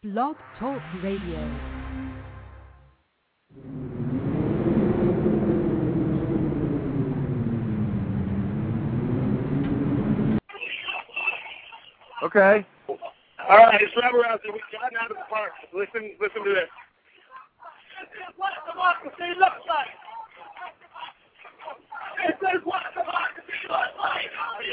Blog Talk Radio. Okay. All right, it's Rebel Rouser. We've gotten out of the park. Listen to this. This is what democracy looks like. This is what democracy looks like.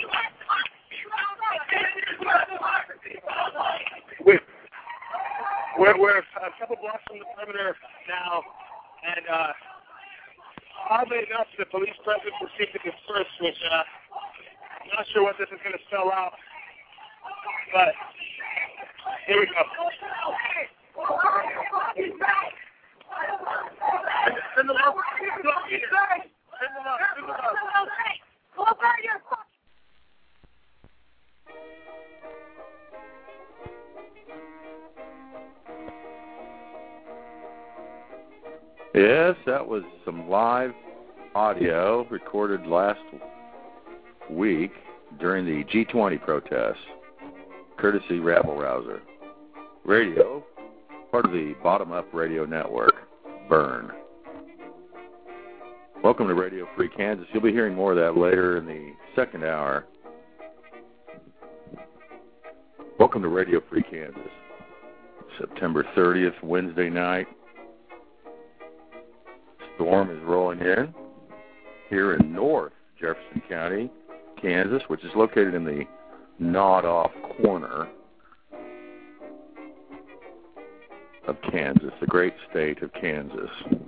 This is what democracy looks like. We're a couple blocks from the perimeter now, and oddly enough, the police presence received the disperse, which I'm not sure what this is going to spell out. But here we go. Send them up. Yes, that was some live audio recorded last week during the G20 protests. Courtesy Rabble Rouser Radio, part of the Bottom Up Radio Network, Burn. Welcome to Radio Free Kansas. You'll be hearing more of that later in the second hour. Welcome to Radio Free Kansas. September 30th, Wednesday night. Storm is rolling in here in North Jefferson County, Kansas, which is located in the gnawed-off corner of Kansas, the great state of Kansas.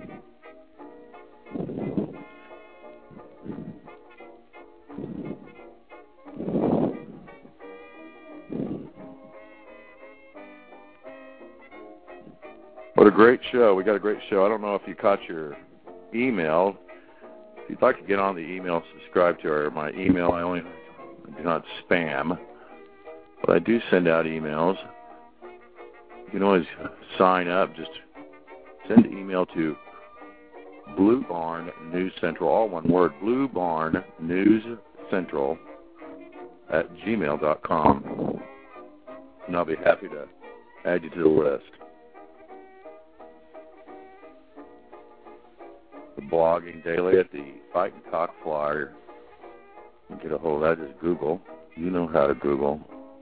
What a great show. We got a great show. I don't know if you caught your email. If you'd like to get on the email, subscribe to my email. I do not spam, but I do send out emails. You can always sign up. Just send an email to Blue Barn News Central, all one word, Blue Barn News Central @gmail.com, and I'll be happy to add you to the list. The blogging daily at the Fighting Cock Flyer. You get a hold of that, just Google. You know how to Google.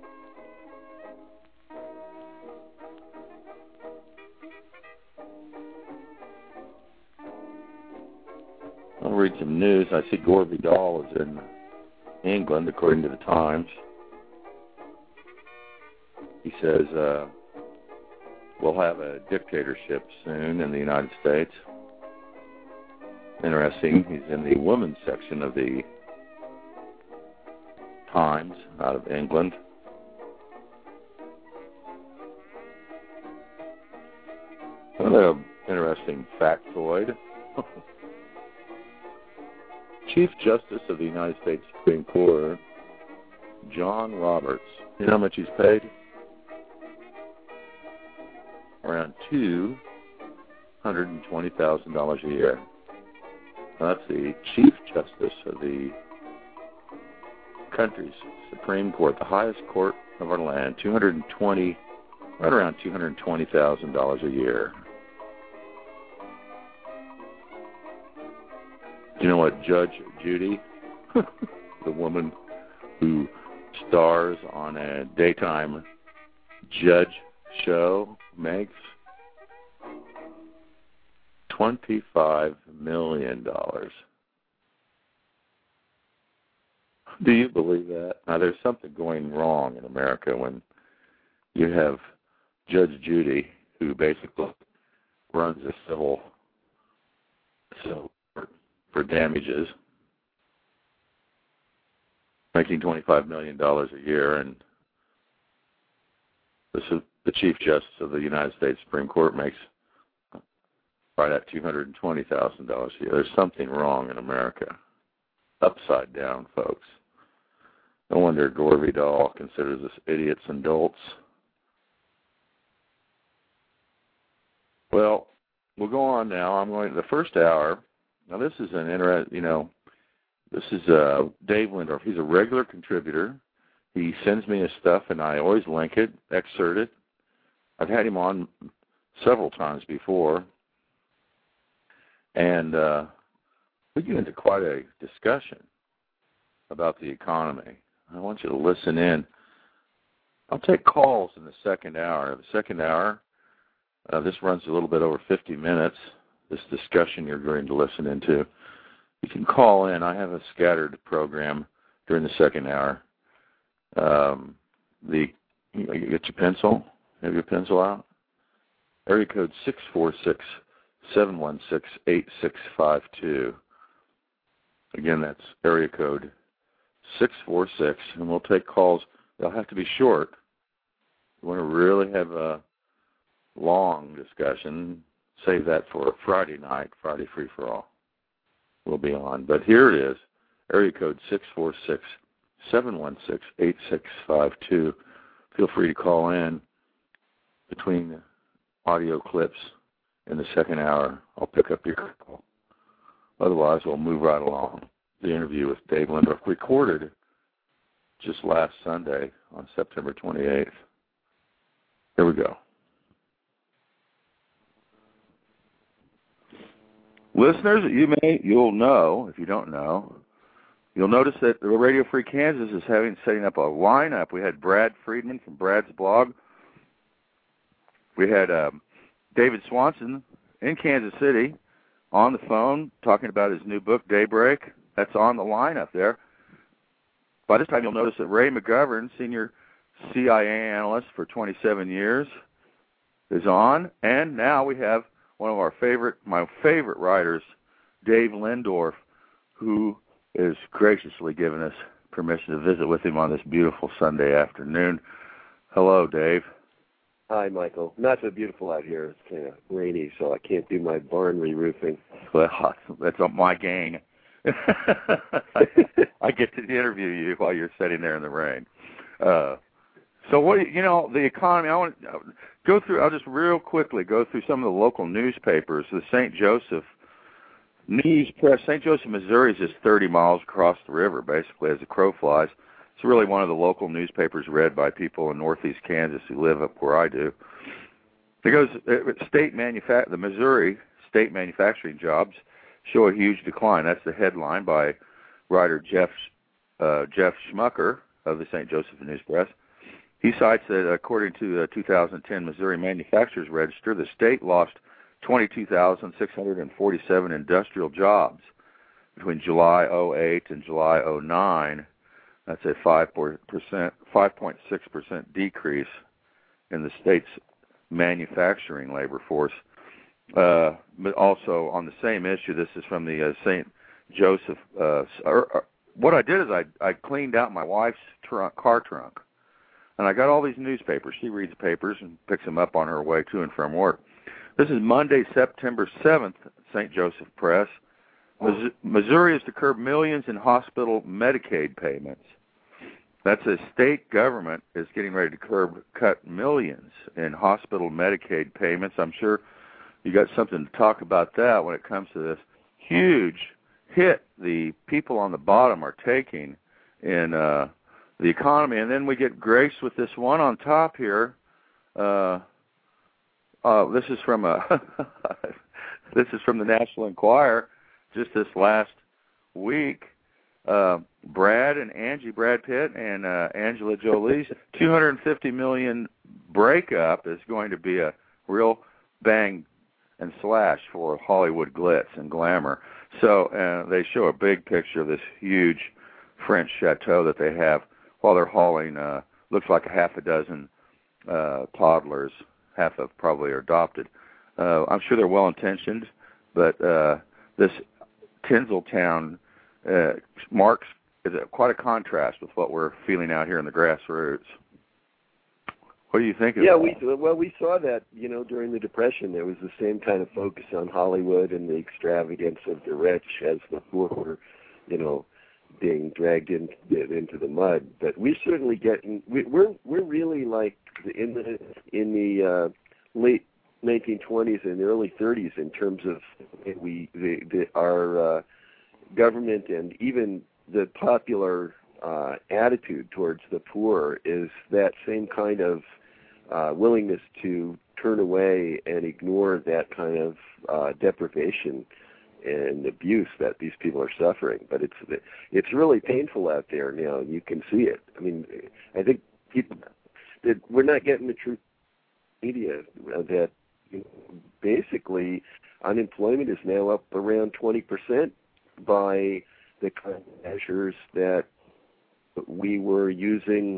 I'll read some news. I see Gore Vidal is in England, according to the Times. He says we'll have a dictatorship soon in the United States. Interesting. He's in the women's section of the Times out of England. Another interesting factoid. Chief Justice of the United States Supreme Court, John Roberts. You know how much he's paid? Around $220,000 a year. That's the Chief Justice of the country's Supreme Court, the highest court of our land, right around $220,000 a year. Do you know what Judge Judy, the woman who stars on a daytime judge show, makes? $25 million. Do you believe that? Now, there's something going wrong in America when you have Judge Judy, who basically runs a civil for damages, making $25 million a year, and the Chief Justice of the United States Supreme Court makes right at $220,000 a year. There's something wrong in America. Upside down, folks. No wonder Gore Vidal considers us idiots and dolts. Well, we'll go on now. I'm going to the first hour. Now, this is an interesting, this is Dave Lindorf. He's a regular contributor. He sends me his stuff, and I always link it, excerpt it, I've had him on several times before, and we get into quite a discussion about the economy. I want you to listen in. I'll take calls in the second hour. The second hour, this runs a little bit over 50 minutes, this discussion you're going to listen into. You can call in. I have a scattered program during the second hour. You get your pencil? Have your pencil out? Area code 646-716-8652. Again, that's area code 646, and we'll take calls. They'll have to be short. You want to really have a long discussion, save that for Friday night, Friday Free for All. We'll be on. But here it is, area code 646-716-8652. Feel free to call in between audio clips in the second hour. I'll pick up your call. Otherwise, we'll move right along. The interview with Dave Lendorf, recorded just last Sunday on September 28th. Here we go. Listeners, you'll know, if you don't know, you'll notice that Radio Free Kansas is setting up a lineup. We had Brad Friedman from Brad's blog. We had David Swanson in Kansas City on the phone talking about his new book, Daybreak. That's on the lineup there. By this time, you'll notice that Ray McGovern, senior CIA analyst for 27 years, is on. And now we have one of my favorite writers, Dave Lendorf, who is graciously given us permission to visit with him on this beautiful Sunday afternoon. Hello, Dave. Hi, Michael. Not so beautiful out here. It's kind of rainy, so I can't do my barn re-roofing. Well, that's my gang. I get to interview you while you're sitting there in the rain. So the economy, I want to go through, I'll just real quickly go through some of the local newspapers. The St. Joseph News Press, St. Joseph, Missouri is just 30 miles across the river, basically, as the crow flies. It's really one of the local newspapers read by people in northeast Kansas who live up where I do. It goes, the Missouri state manufacturing jobs show a huge decline. That's the headline by writer Jeff Schmucker of the St. Joseph News Press. He cites that according to the 2010 Missouri Manufacturers Register, the state lost 22,647 industrial jobs between July 08 and July 09. That's a 5.6% decrease in the state's manufacturing labor force. But also on the same issue, this is from the St. Joseph. What I did is I cleaned out my wife's car trunk, and I got all these newspapers. She reads papers and picks them up on her way to and from work. This is Monday, September 7th, St. Joseph Press. Missouri is to curb millions in hospital Medicaid payments. That's a state government is getting ready to cut millions in hospital Medicaid payments. I'm sure you got something to talk about that when it comes to this huge hit the people on the bottom are taking in the economy. And then we get graced with this one on top here. This is from this is from the National Enquirer just this last week. Brad Pitt and Angela Jolie's $250 million breakup is going to be a real bang and slash for Hollywood glitz and glamour. So they show a big picture of this huge French chateau that they have while they're hauling, looks like a half a dozen toddlers, half of probably are adopted. I'm sure they're well-intentioned, but this Tinseltown marks quite a contrast with what we're feeling out here in the grassroots. What do you think of that? We saw that, during the Depression. There was the same kind of focus on Hollywood and the extravagance of the rich as the poor were, being dragged into the mud. But we're certainly we're really like in the late 1920s and early 30s in terms of our government and even the popular attitude towards the poor is that same kind of willingness to turn away and ignore that kind of deprivation and abuse that these people are suffering. But it's really painful out there now, and you can see it. I mean, I think people that we're not getting the truth media that basically unemployment is now up around 20% by the kind of measures that we were using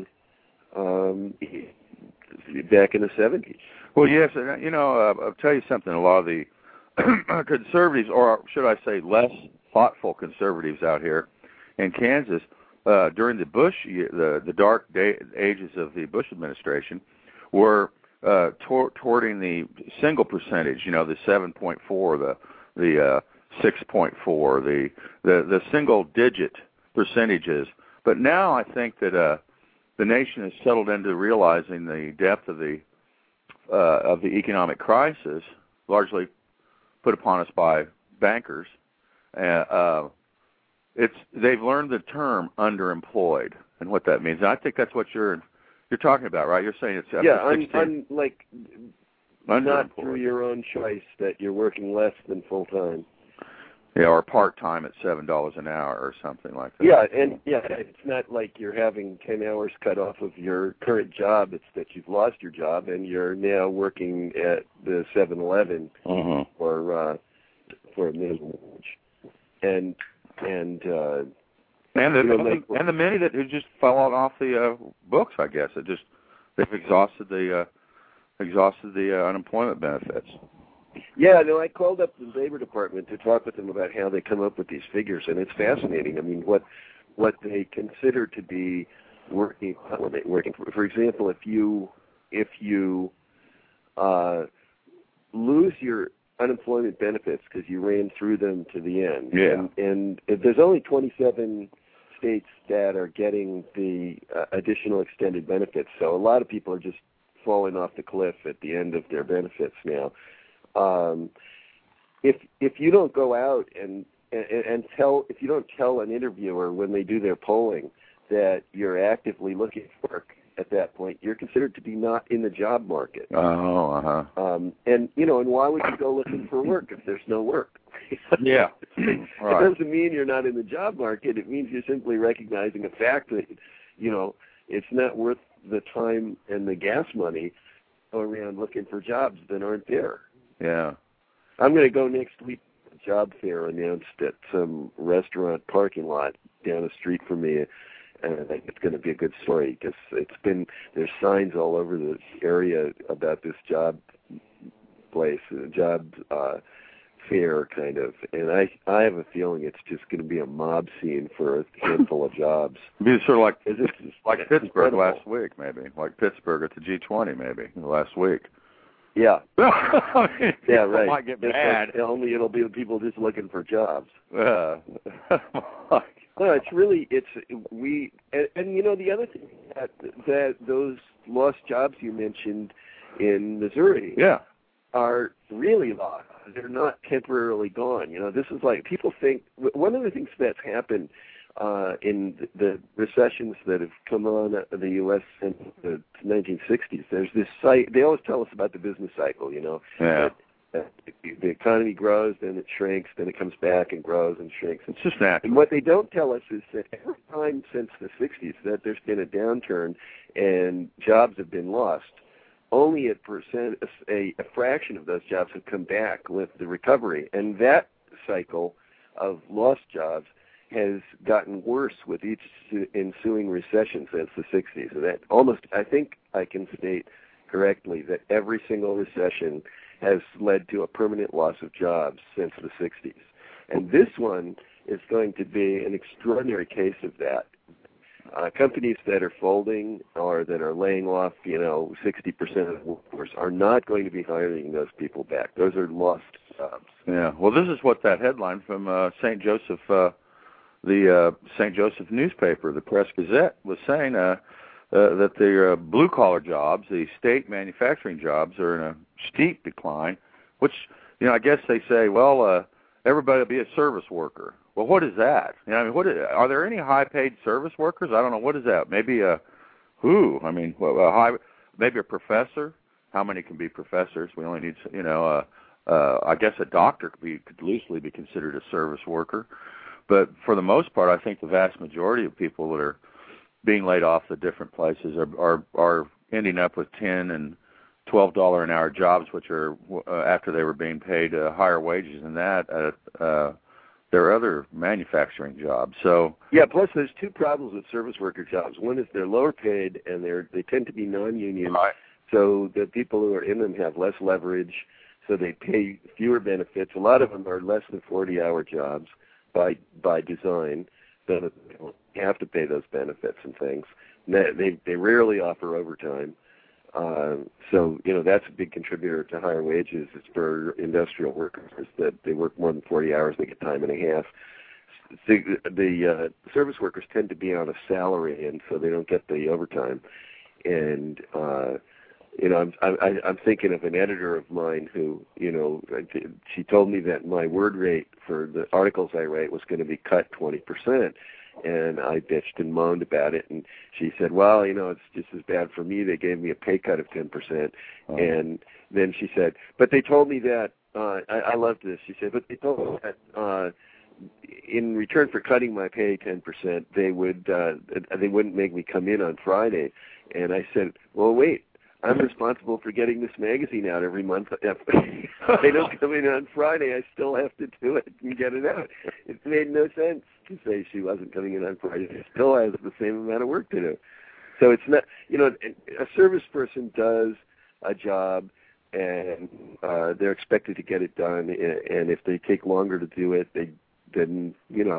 back in the 70s. Well, yes, I'll tell you something. A lot of the conservatives, or should I say less thoughtful conservatives out here in Kansas, during the Bush, the dark ages of the Bush administration, were towarding the single percentage, the 7.4, the 6.4, the single-digit percentages. But now I think that the nation has settled into realizing the depth of the economic crisis, largely put upon us by bankers. They've learned the term underemployed and what that means. And I think that's what you're talking about, right? You're saying it's not through your own choice that you're working less than full time. Yeah, or part time at $7 an hour or something like that. Yeah, and it's not like you're having 10 hours cut off of your current job. It's that you've lost your job and you're now working at the 7-Eleven for a minimum wage. And the many that just fell off the books, I guess. They've exhausted the unemployment benefits. Yeah, no, I called up the Labor Department to talk with them about how they come up with these figures, and it's fascinating. I mean, what they consider to be working. For example, if you lose your unemployment benefits because you ran through them to the end, and there's only 27 states that are getting the additional extended benefits, so a lot of people are just falling off the cliff at the end of their benefits now. If you don't go out and if you don't tell an interviewer when they do their polling that you're actively looking for work at that point, you're considered to be not in the job market. And why would you go looking for work if there's no work? Yeah. It doesn't mean you're not in the job market. It means you're simply recognizing a fact that, it's not worth the time and the gas money to go around looking for jobs that aren't there. Yeah. I'm going to go next week to a job fair announced at some restaurant parking lot down the street from me, and I think it's going to be a good story because there's signs all over the area about this job place, job fair kind of, and I have a feeling it's just going to be a mob scene for a handful of jobs. It'd be sort of like Pittsburgh incredible. Last week, maybe, like Pittsburgh at the G20, maybe last week. Yeah. Yeah, right. Might get bad. Only it'll be people just looking for jobs. No, it's really the other thing that those lost jobs you mentioned in Missouri are really lost. They're not temporarily gone. This is like people think one of the things that's happened in the recessions that have come on the U.S. since the 1960s, there's this they always tell us about the business cycle, that the economy grows, then it shrinks, then it comes back and grows and shrinks. It's just natural. And what they don't tell us is that every time since the 60s that there's been a downturn and jobs have been lost, only a fraction of those jobs have come back with the recovery. And that cycle of lost jobs has gotten worse with each ensuing recession since the 60s. And that I think I can state correctly that every single recession has led to a permanent loss of jobs since the 60s. And this one is going to be an extraordinary case of that. Companies that are folding or that are laying off, 60% of the workforce are not going to be hiring those people back. Those are lost jobs. Yeah. Well, this is what that headline from St. Joseph, the St. Joseph newspaper, the Press Gazette, was saying that the blue-collar jobs, the state manufacturing jobs, are in a steep decline, which, I guess they say, well, everybody will be a service worker. Well, what is that? Are there any high-paid service workers? I don't know. What is that? Maybe maybe a professor. How many can be professors? We only need, I guess a doctor could loosely be considered a service worker. But for the most part, I think the vast majority of people that are being laid off at different places are ending up with $10 and $12 an hour jobs, which are after they were being paid higher wages than that at their other manufacturing jobs. So yeah, plus there's two problems with service worker jobs. One is they're lower paid and they tend to be non-union, right. So the people who are in them have less leverage, so they pay fewer benefits. A lot of them are less than 40-hour jobs by design, so that they don't have to pay those benefits and things. They rarely offer overtime. So, that's a big contributor to higher wages. It's for industrial workers that they work more than 40 hours, they get time and a half. The service workers tend to be on a salary, and so they don't get the overtime. And, I'm thinking of an editor of mine who, she told me that my word rate for the articles I write was going to be cut 20%. And I bitched and moaned about it, and she said, well, it's just as bad for me. They gave me a pay cut of 10%. Oh. And then she said, but they told me that, I loved this. She said, but they told me that in return for cutting my pay 10%, they wouldn't make me come in on Friday. And I said, well, wait. I'm responsible for getting this magazine out every month. If they don't come in on Friday, I still have to do it and get it out. It made no sense to say she wasn't coming in on Friday. She still has the same amount of work to do. So it's not, a service person does a job and they're expected to get it done. And if they take longer to do it, then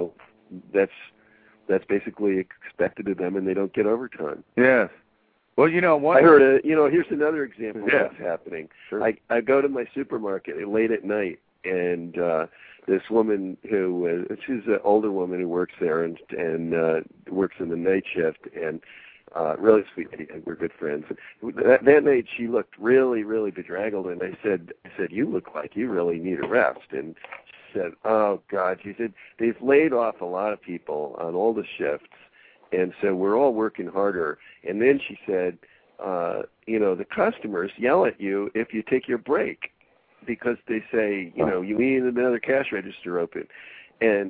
that's basically expected of them, and they don't get overtime. Yes. Well, I heard here's another example of what's happening. Sure. I go to my supermarket late at night, and this woman she's an older woman who works there and works in the night shift, and really sweet lady, and we're good friends. That night she looked really, really bedraggled, and I said, you look like you really need a rest. And she said, oh, God. She said, they've laid off a lot of people on all the shifts, and so we're all working harder. And then she said, the customers yell at you if you take your break because they say, you need another cash register open. And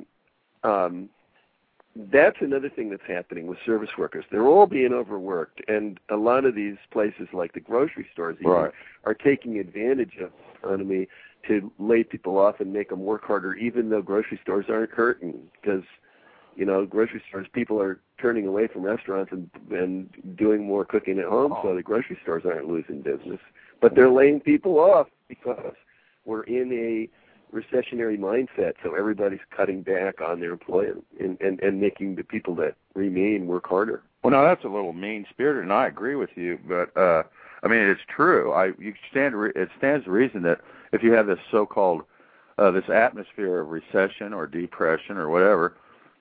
that's another thing that's happening with service workers. They're all being overworked. And a lot of these places like the grocery stores even are taking advantage of the economy to lay people off and make them work harder, even though grocery stores aren't hurting because grocery stores, people are turning away from restaurants and doing more cooking at home, so the grocery stores aren't losing business. But they're laying people off because we're in a recessionary mindset, so everybody's cutting back on their employment and making the people that remain work harder. Well, now that's a little mean-spirited, and I agree with you, but, it's true. It stands to reason that if you have this so-called, this atmosphere of recession or depression or whatever,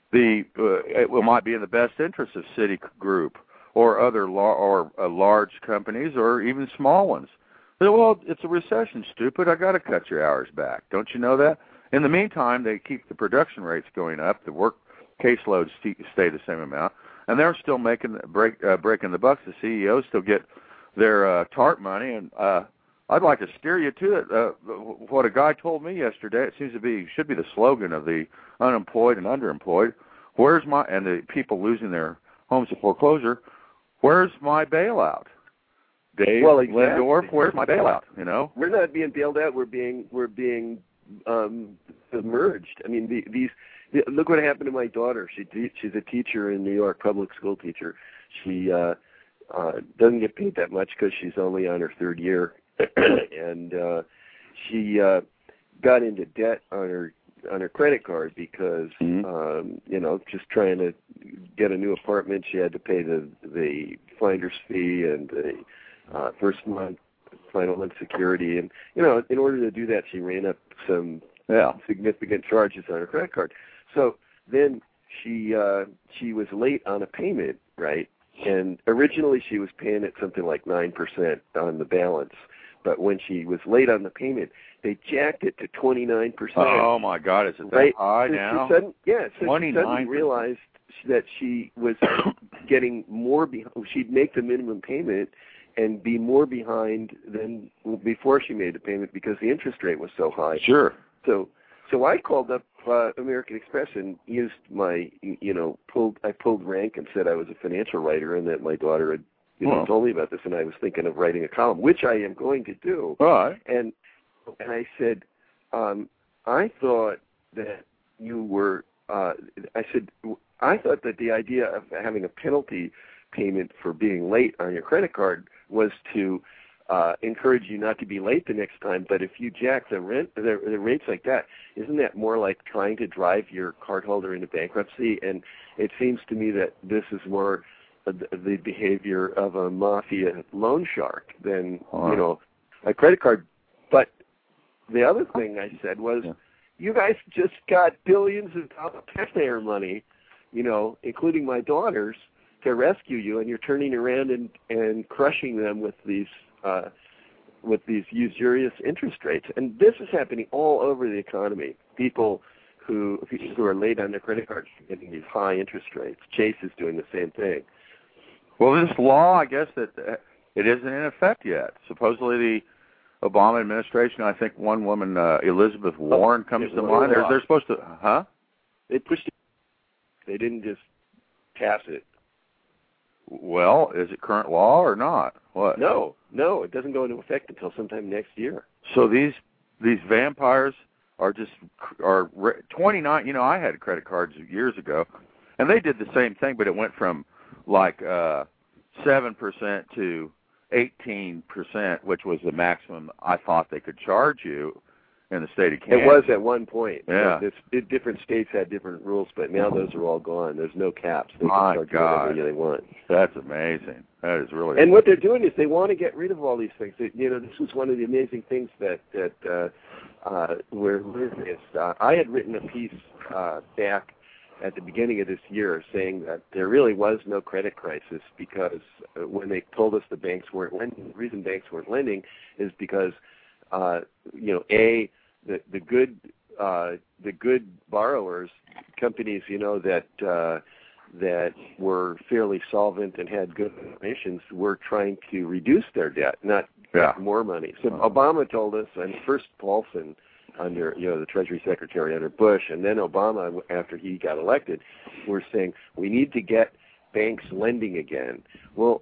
it might be in the best interest of Citigroup or other large companies or even small ones. Well, it's a recession, stupid. I got to cut your hours back. Don't you know that? In the meantime, they keep the production rates going up. The work caseloads stay the same amount, and they're still breaking the bucks. The CEOs still get their TARP money, and I'd like to steer you to it. What a guy told me yesterday, it should be the slogan of the unemployed and underemployed. And the people losing their homes to foreclosure, where's my bailout? Dave Lindorf, where's my bailout? We're not being bailed out. We're being submerged. I mean, look what happened to my daughter. She's a teacher in New York, public school teacher. She doesn't get paid that much because she's only on her third year. And she got into debt on her credit card because just trying to get a new apartment, she had to pay the finder's fee and the first month, final month security, and in order to do that, she ran up some significant charges on her credit card. So then she was late on a payment, right? And originally she was paying at something like 9% on the balance. But when she was late on the payment, they jacked it to 29%. Oh, my God. Is it that high now? So she suddenly realized that she was getting more behind. She'd make the minimum payment, and be more behind than before she made the payment because the interest rate was so high. Sure. So I called up American Express and used my, I pulled rank and said I was a financial writer and that my daughter had told me about this, and I was thinking of writing a column, which I am going to do. All right. And I said, I thought that you were. I thought that the idea of having a penalty payment for being late on your credit card was to encourage you not to be late the next time. But if you jack the rates like that, isn't that more like trying to drive your cardholder into bankruptcy? And it seems to me that this is more the behavior of a mafia loan shark than a credit card. But the other thing I said was, you guys just got billions of taxpayer money, including my daughter's, to rescue you, and you're turning around and crushing them with these usurious interest rates. And this is happening all over the economy. People who are late on their credit cards are getting these high interest rates. Chase is doing the same thing. Well, this law, I guess that it isn't in effect yet. Supposedly the Obama administration, I think one woman, Elizabeth Warren, comes to mind. They're supposed to, They pushed it. They didn't just pass it. Well, is it current law or not? What? No, it doesn't go into effect until sometime next year. So these vampires are 29. I had credit cards years ago, and they did the same thing, but it went from like 7% to 18%, which was the maximum I thought they could charge you in the state of Kansas. It was at one point. Yeah. Different states had different rules, but now those are all gone. There's no caps. They My can charge God, whatever they want. That's amazing. That is really. And what they're doing is they want to get rid of all these things. This was one of the amazing things that we're learning is I had written a piece back at the beginning of this year saying that there really was no credit crisis because when they told us the banks weren't lending, the reason banks weren't lending is because the good borrowers, companies, that were fairly solvent and had good operations, were trying to reduce their debt, not get more money. So Obama told us, and first Paulson under the Treasury Secretary under Bush, and then Obama after he got elected, were saying we need to get banks lending again. Well,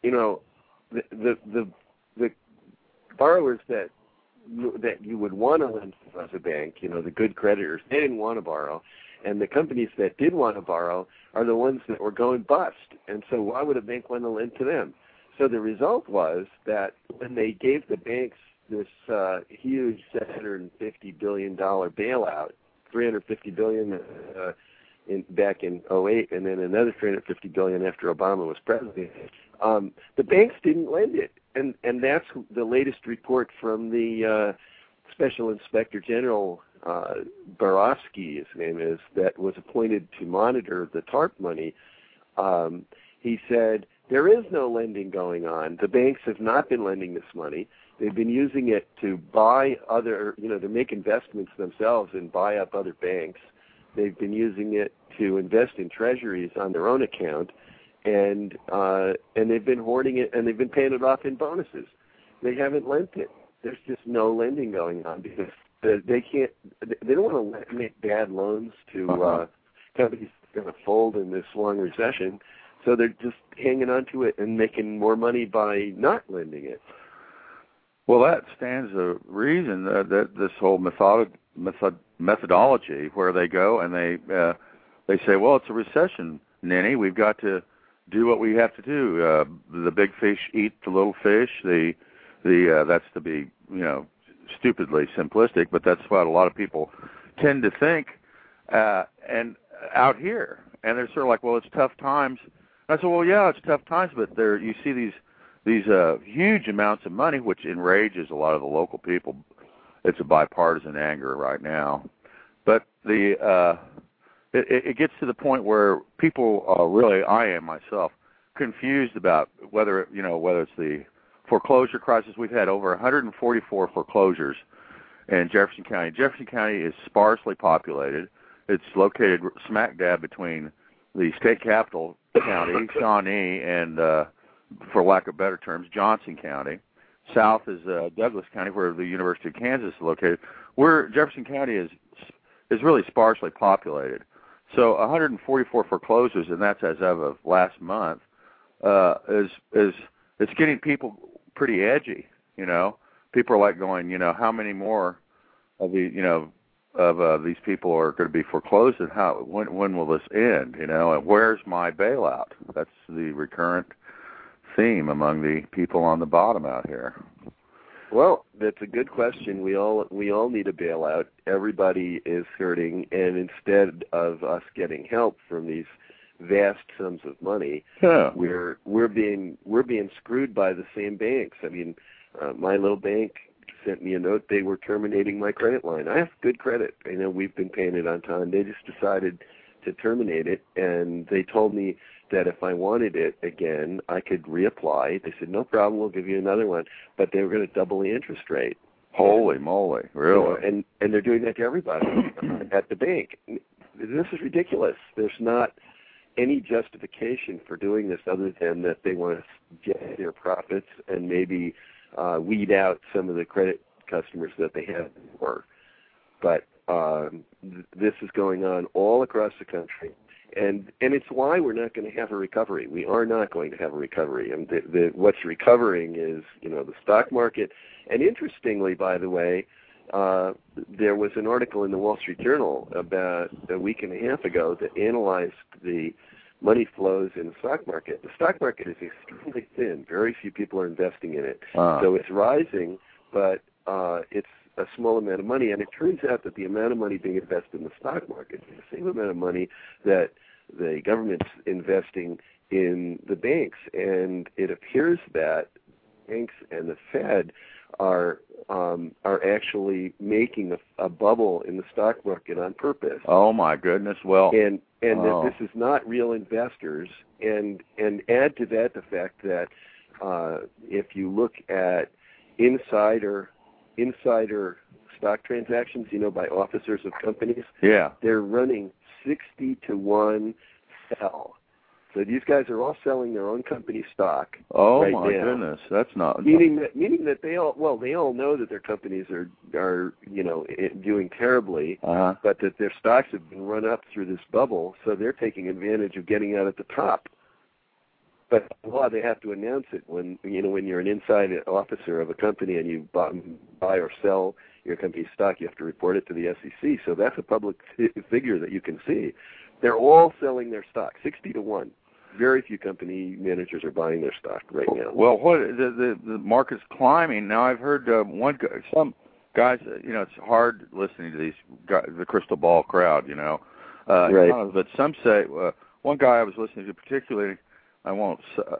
the borrowers that you would want to lend to as a bank, the good creditors, they didn't want to borrow. And the companies that did want to borrow are the ones that were going bust. And so why would a bank want to lend to them? So the result was that when they gave the banks this huge $750 billion bailout, $350 billion back in 2008, and then another $350 billion after Obama was president, the banks didn't lend it. And that's the latest report from the Special Inspector General, Borowski, his name is, that was appointed to monitor the TARP money. He said, there is no lending going on. The banks have not been lending this money. They've been using it to buy to make investments themselves and buy up other banks. They've been using it to invest in treasuries on their own account. And they've been hoarding it, and they've been paying it off in bonuses. They haven't lent it. There's just no lending going on because they can't. They don't want to make bad loans to companies that are going to fold in this long recession. So they're just hanging on to it and making more money by not lending it. Well, that stands to reason that this whole methodology where they go and they say, well, it's a recession, Ninny. We've got to do what we have to do. The big fish eat the little fish. That's to be, stupidly simplistic, but that's what a lot of people tend to think. And out here, and they're sort of like, well, it's tough times. And I said, well, yeah, it's tough times, but you see these huge amounts of money, which enrages a lot of the local people. It's a bipartisan anger right now, but it gets to the point where people really, I am myself, confused about whether it's the foreclosure crisis. We've had over 144 foreclosures in Jefferson County. Jefferson County is sparsely populated. It's located smack dab between the state capital county, Shawnee, and for lack of better terms, Johnson County. South is Douglas County, where the University of Kansas is located. Where Jefferson County is really sparsely populated. So 144 foreclosures, and that's as of last month, is it's getting people pretty edgy. You know, people are like going, you know, how many more of the, you know, of these people are going to be foreclosed, and when will this end? You know, and where's my bailout? That's the recurrent theme among the people on the bottom out here. Well, that's a good question. We all need a bailout. Everybody is hurting, and instead of us getting help from these vast sums of money, we're being screwed by the same banks. I mean, my little bank sent me a note. They were terminating my credit line. I have good credit. I know we've been paying it on time. They just decided to terminate it, and they told me that if I wanted it again, I could reapply. They said, no problem, we'll give you another one. But they were going to double the interest rate. Holy moly, really? You know, and they're doing that to everybody at the bank. This is ridiculous. There's not any justification for doing this other than that they want to get their profits and maybe weed out some of the credit customers that they have before. But this is going on all across the country. And it's why we're not going to have a recovery. We are not going to have a recovery. And what's recovering is, you know, the stock market. And interestingly, by the way, there was an article in the Wall Street Journal about a week and a half ago that analyzed the money flows in the stock market. The stock market is extremely thin. Very few people are investing in it. So it's rising, but it's a small amount of money. And it turns out that the amount of money being invested in the stock market is the same amount of money that the government's investing in the banks. And it appears that banks and the Fed are actually making a bubble in the stock market on purpose. Oh my goodness! Well, and that this is not real investors. And add to that the fact that if you look at insider stock transactions, you know, by officers of companies, they're running 60-to-1 sell. So these guys are all selling their own company stock. Oh right my now. Goodness, that's not meaning that they all know that their companies are you know, doing terribly, but that their stocks have been run up through this bubble, so they're taking advantage of getting out at the top. But they have to announce it when you're an inside officer of a company and you buy or sell your company's stock, you have to report it to the SEC. So that's a public figure that you can see. They're all selling their stock, 60-to-1. Very few company managers are buying their stock right now. Well, the market's climbing now. I've heard some guys. You know, it's hard listening to these guys, the crystal ball crowd. You know, right. But some say one guy I was listening to particularly. I won't.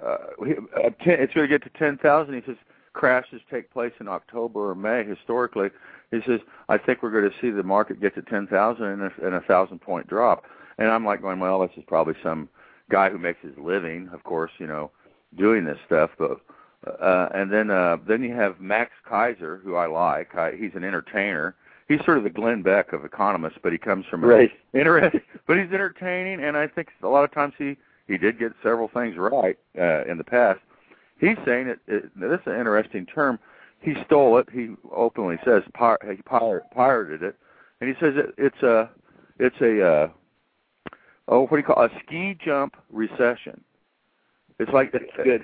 It's going to get to 10,000. He says crashes take place in October or May. Historically, he says I think we're going to see the market get to 10,000 and a 1,000-point drop. And I'm like going, well, this is probably some guy who makes his living, of course, you know, doing this stuff. But and then you have Max Kaiser, who I like. He's an entertainer. He's sort of the Glenn Beck of economists, but he comes from right. But he's entertaining, and I think a lot of times he did get several things right in the past. He's saying this is an interesting term. He stole it. He openly says he pirated it, and he says it's a what do you call a ski jump recession? It's like that's good.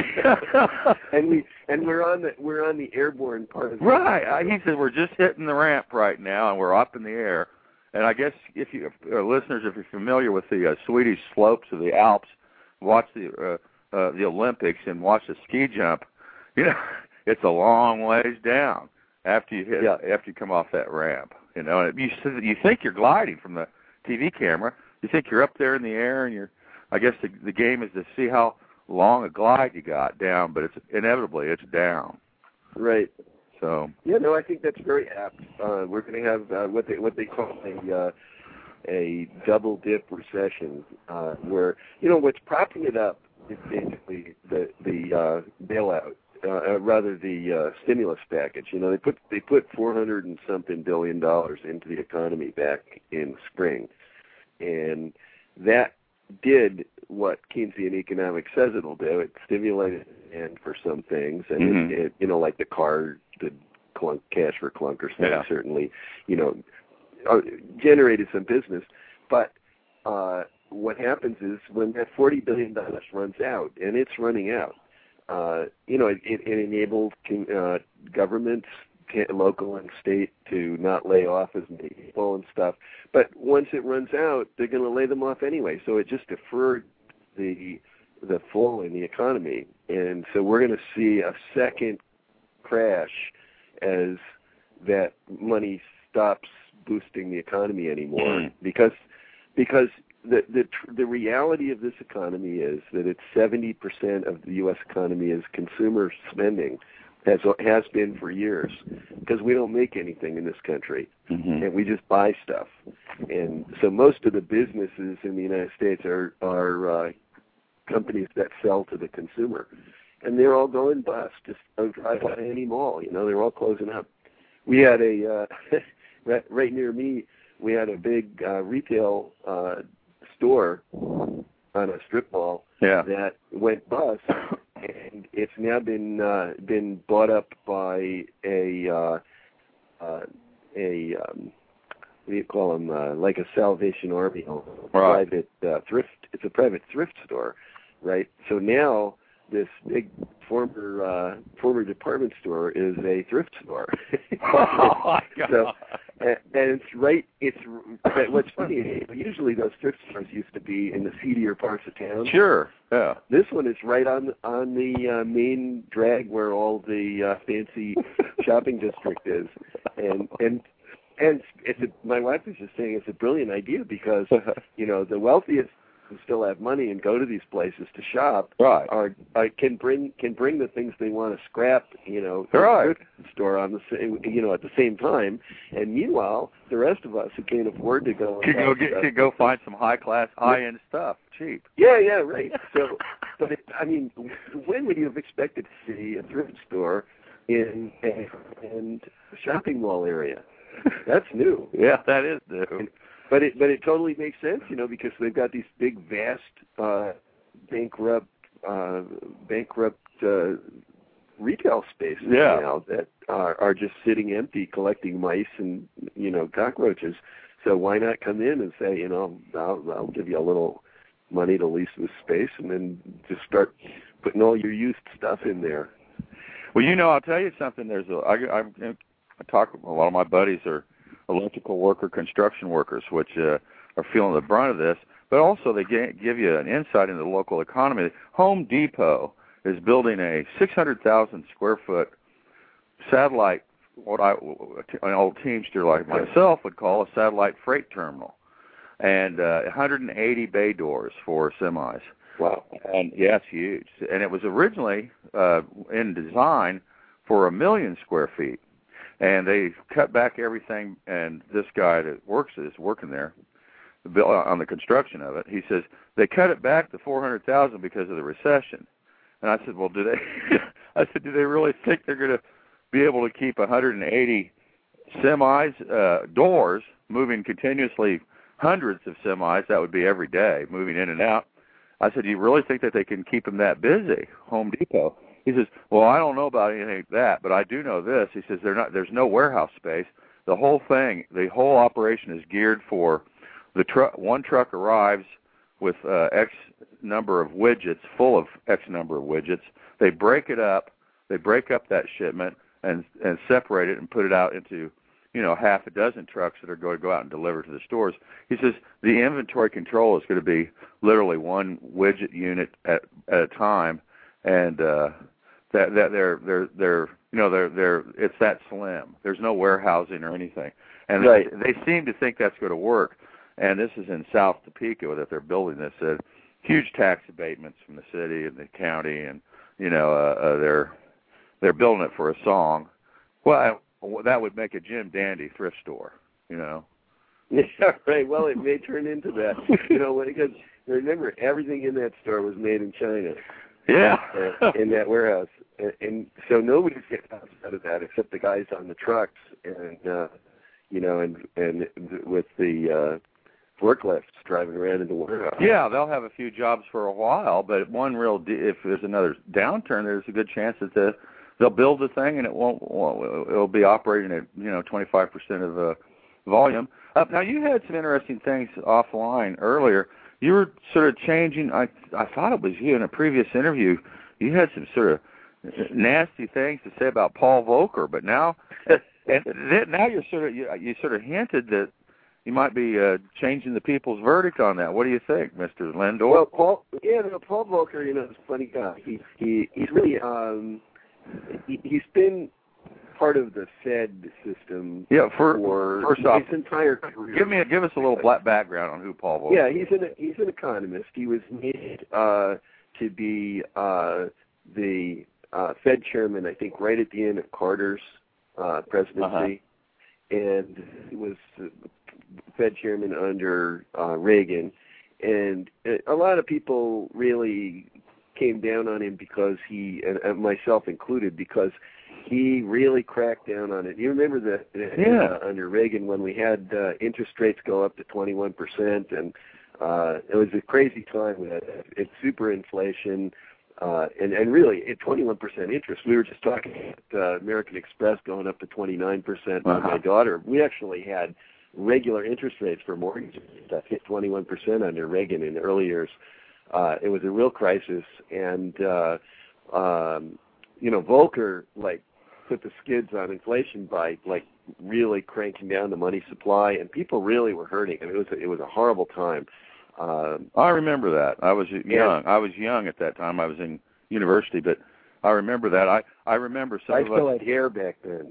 and we're on the airborne part of the right. He says we're just hitting the ramp right now, and we're up in the air. And I guess if listeners, if you're familiar with the Swedish slopes of the Alps, watch the Olympics and watch the ski jump, you know, it's a long ways down after you come off that ramp. You know, and you think you're gliding from the TV camera. You think you're up there in the air, and I guess the game is to see how long a glide you got down, but it's inevitably down. Right. So. Yeah, no, I think that's very apt. We're going to have what they call a double dip recession, where, you know, what's propping it up is basically the bailout, rather the stimulus package. You know, they put $400 and something billion into the economy back in spring, and that did what Keynesian economics says it'll do. It stimulated demand for some things, and it you know, like the cash for clunkers thing, certainly, you know, generated some business. But what happens is when that $40 billion runs out, and it's running out, you know, it enabled governments, local and state, to not lay off as many people and stuff. But once it runs out, they're going to lay them off anyway. So it just deferred the fall in the economy. And so we're going to see a second crash as that money stops boosting the economy anymore. Because the reality of this economy is that it's 70% of the U.S. economy is consumer spending, has been for years, because we don't make anything in this country, and we just buy stuff. And so most of the businesses in the United States are companies that sell to the consumer, and they're all going bust. Just don't drive by any mall, you know, they're all closing up. We had a right near me, we had a big retail store on a strip mall that went bust, and it's now been bought up by a what do you call them? Like a Salvation Army, private thrift. It's a private thrift store, right? So now this big former department store is a thrift store. Oh my God. So, and it's right. What's funny, usually those thrift stores used to be in the seedier parts of town. Sure. Yeah. This one is right on the main drag where all the fancy shopping district is, and my wife was just saying it's a brilliant idea because you know, the wealthiest who still have money and go to these places to shop can bring the things they want to scrap, you know, to the store on the you know, at the same time, and meanwhile the rest of us who can't afford to go can go find some high end stuff cheap. Yeah, right. So, but I mean, when would you have expected to see a thrift store in a shopping mall area? That's new. Yeah, that is new. But it totally makes sense, you know, because they've got these big, vast, bankrupt retail spaces now that are just sitting empty, collecting mice and, you know, cockroaches. So why not come in and say, you know, I'll give you a little money to lease this space, and then just start putting all your used stuff in there. Well, you know, I'll tell you something. I talk. A lot of my buddies are electrical worker, construction workers, which are feeling the brunt of this, but also they give you an insight into the local economy. Home Depot is building a 600,000 square foot satellite, what an old Teamster like myself would call a satellite freight terminal, and 180 bay doors for semis. Wow. And yeah, it's huge. And it was originally in design for 1 million square feet. And they cut back everything, and this guy that is working there on the construction of it. He says they cut it back to 400,000 because of the recession. And I said, well, do they really think they're going to be able to keep 180 semis, doors moving continuously, hundreds of semis? That would be every day moving in and out. I said, do you really think that they can keep them that busy, Home Depot? He says, well, I don't know about anything like that, but I do know this. He says there's no warehouse space. The whole operation is geared for the truck. One truck arrives with X number of widgets, full of X number of widgets. They break it up. They break up that shipment and separate it and put it out into, you know, half a dozen trucks that are going to go out and deliver to the stores. He says the inventory control is going to be literally one widget unit at a time, and that they're it's that slim. There's no warehousing or anything, and they seem to think that's going to work. And this is in South Topeka that they're building this. Huge tax abatements from the city and the county, and you know they're building it for a song. Well, that would make a Jim Dandy thrift store, you know. Yeah, right. Well, it may turn into that, you know, because remember everything in that store was made in China. Yeah. In that warehouse, and so nobody's getting out of that except the guys on the trucks, and you know, and with the forklifts driving around in the warehouse. Yeah, they'll have a few jobs for a while, but if there's another downturn, there's a good chance that they'll build the thing and it'll be operating at 25% of volume. Now you had some interesting things offline earlier. You were sort of changing. I thought it was you in a previous interview. You had some sort of nasty things to say about Paul Volcker, but now now you sort of hinted that you might be changing the people's verdict on that. What do you think, Mr. Lindor? Well, Paul Volcker, is a funny guy. He's really he's been part of the Fed system for first off, his entire career. Give us a little background on who Paul Volcker. Yeah, he's an economist. He was made to be the Fed chairman, I think, right at the end of Carter's presidency, and he was Fed chairman under Reagan. And a lot of people really came down on him because he, and myself included, because he really cracked down on it. You remember that under Reagan when we had interest rates go up to 21%, and it was a crazy time. We had super inflation, and really at 21% interest. We were just talking about American Express going up to 29% on my daughter. We actually had regular interest rates for mortgages that hit 21% under Reagan in the early years. It was a real crisis, and Volcker put the skids on inflation by really cranking down the money supply, and people really were hurting. I mean, it was a horrible time. I remember that. I was young. I was young at that time. I was in university, but I remember that. I remember some of us. I still had hair back then.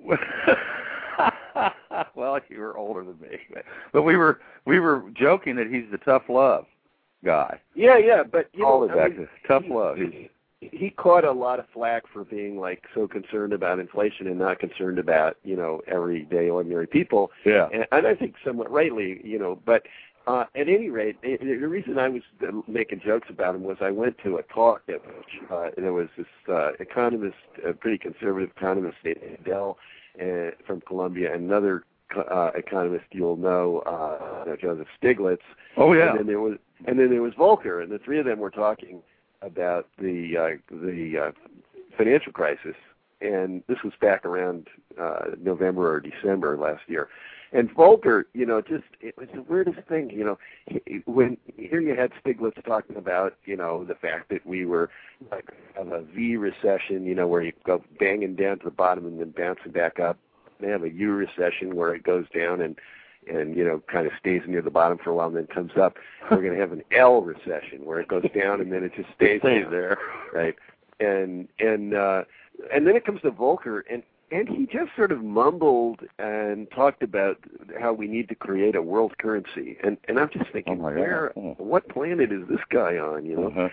Well, you were older than me, but we were joking that he's the tough love guy. Yeah, but tough love. He caught a lot of flack for being so concerned about inflation and not concerned about everyday ordinary people. Yeah, and I think somewhat rightly, but at any rate, the reason I was making jokes about him was I went to a talk at which there was this economist, a pretty conservative economist named Dell from Columbia, and another economist you'll know, Joseph Stiglitz. Oh yeah. And then there was Volcker, and the three of them were talking about the financial crisis, and this was back around November or December last year. And Volcker, it was the weirdest thing, when here you had Stiglitz talking about, the fact that we were of a V recession, where you go banging down to the bottom and then bouncing back up. They have a U recession where it goes down and kind of stays near the bottom for a while and then comes up. We're going to have an L recession where it goes down and then it just stays there, right? And then it comes to Volcker, and he just sort of mumbled and talked about how we need to create a world currency. And I'm just thinking, what planet is this guy on,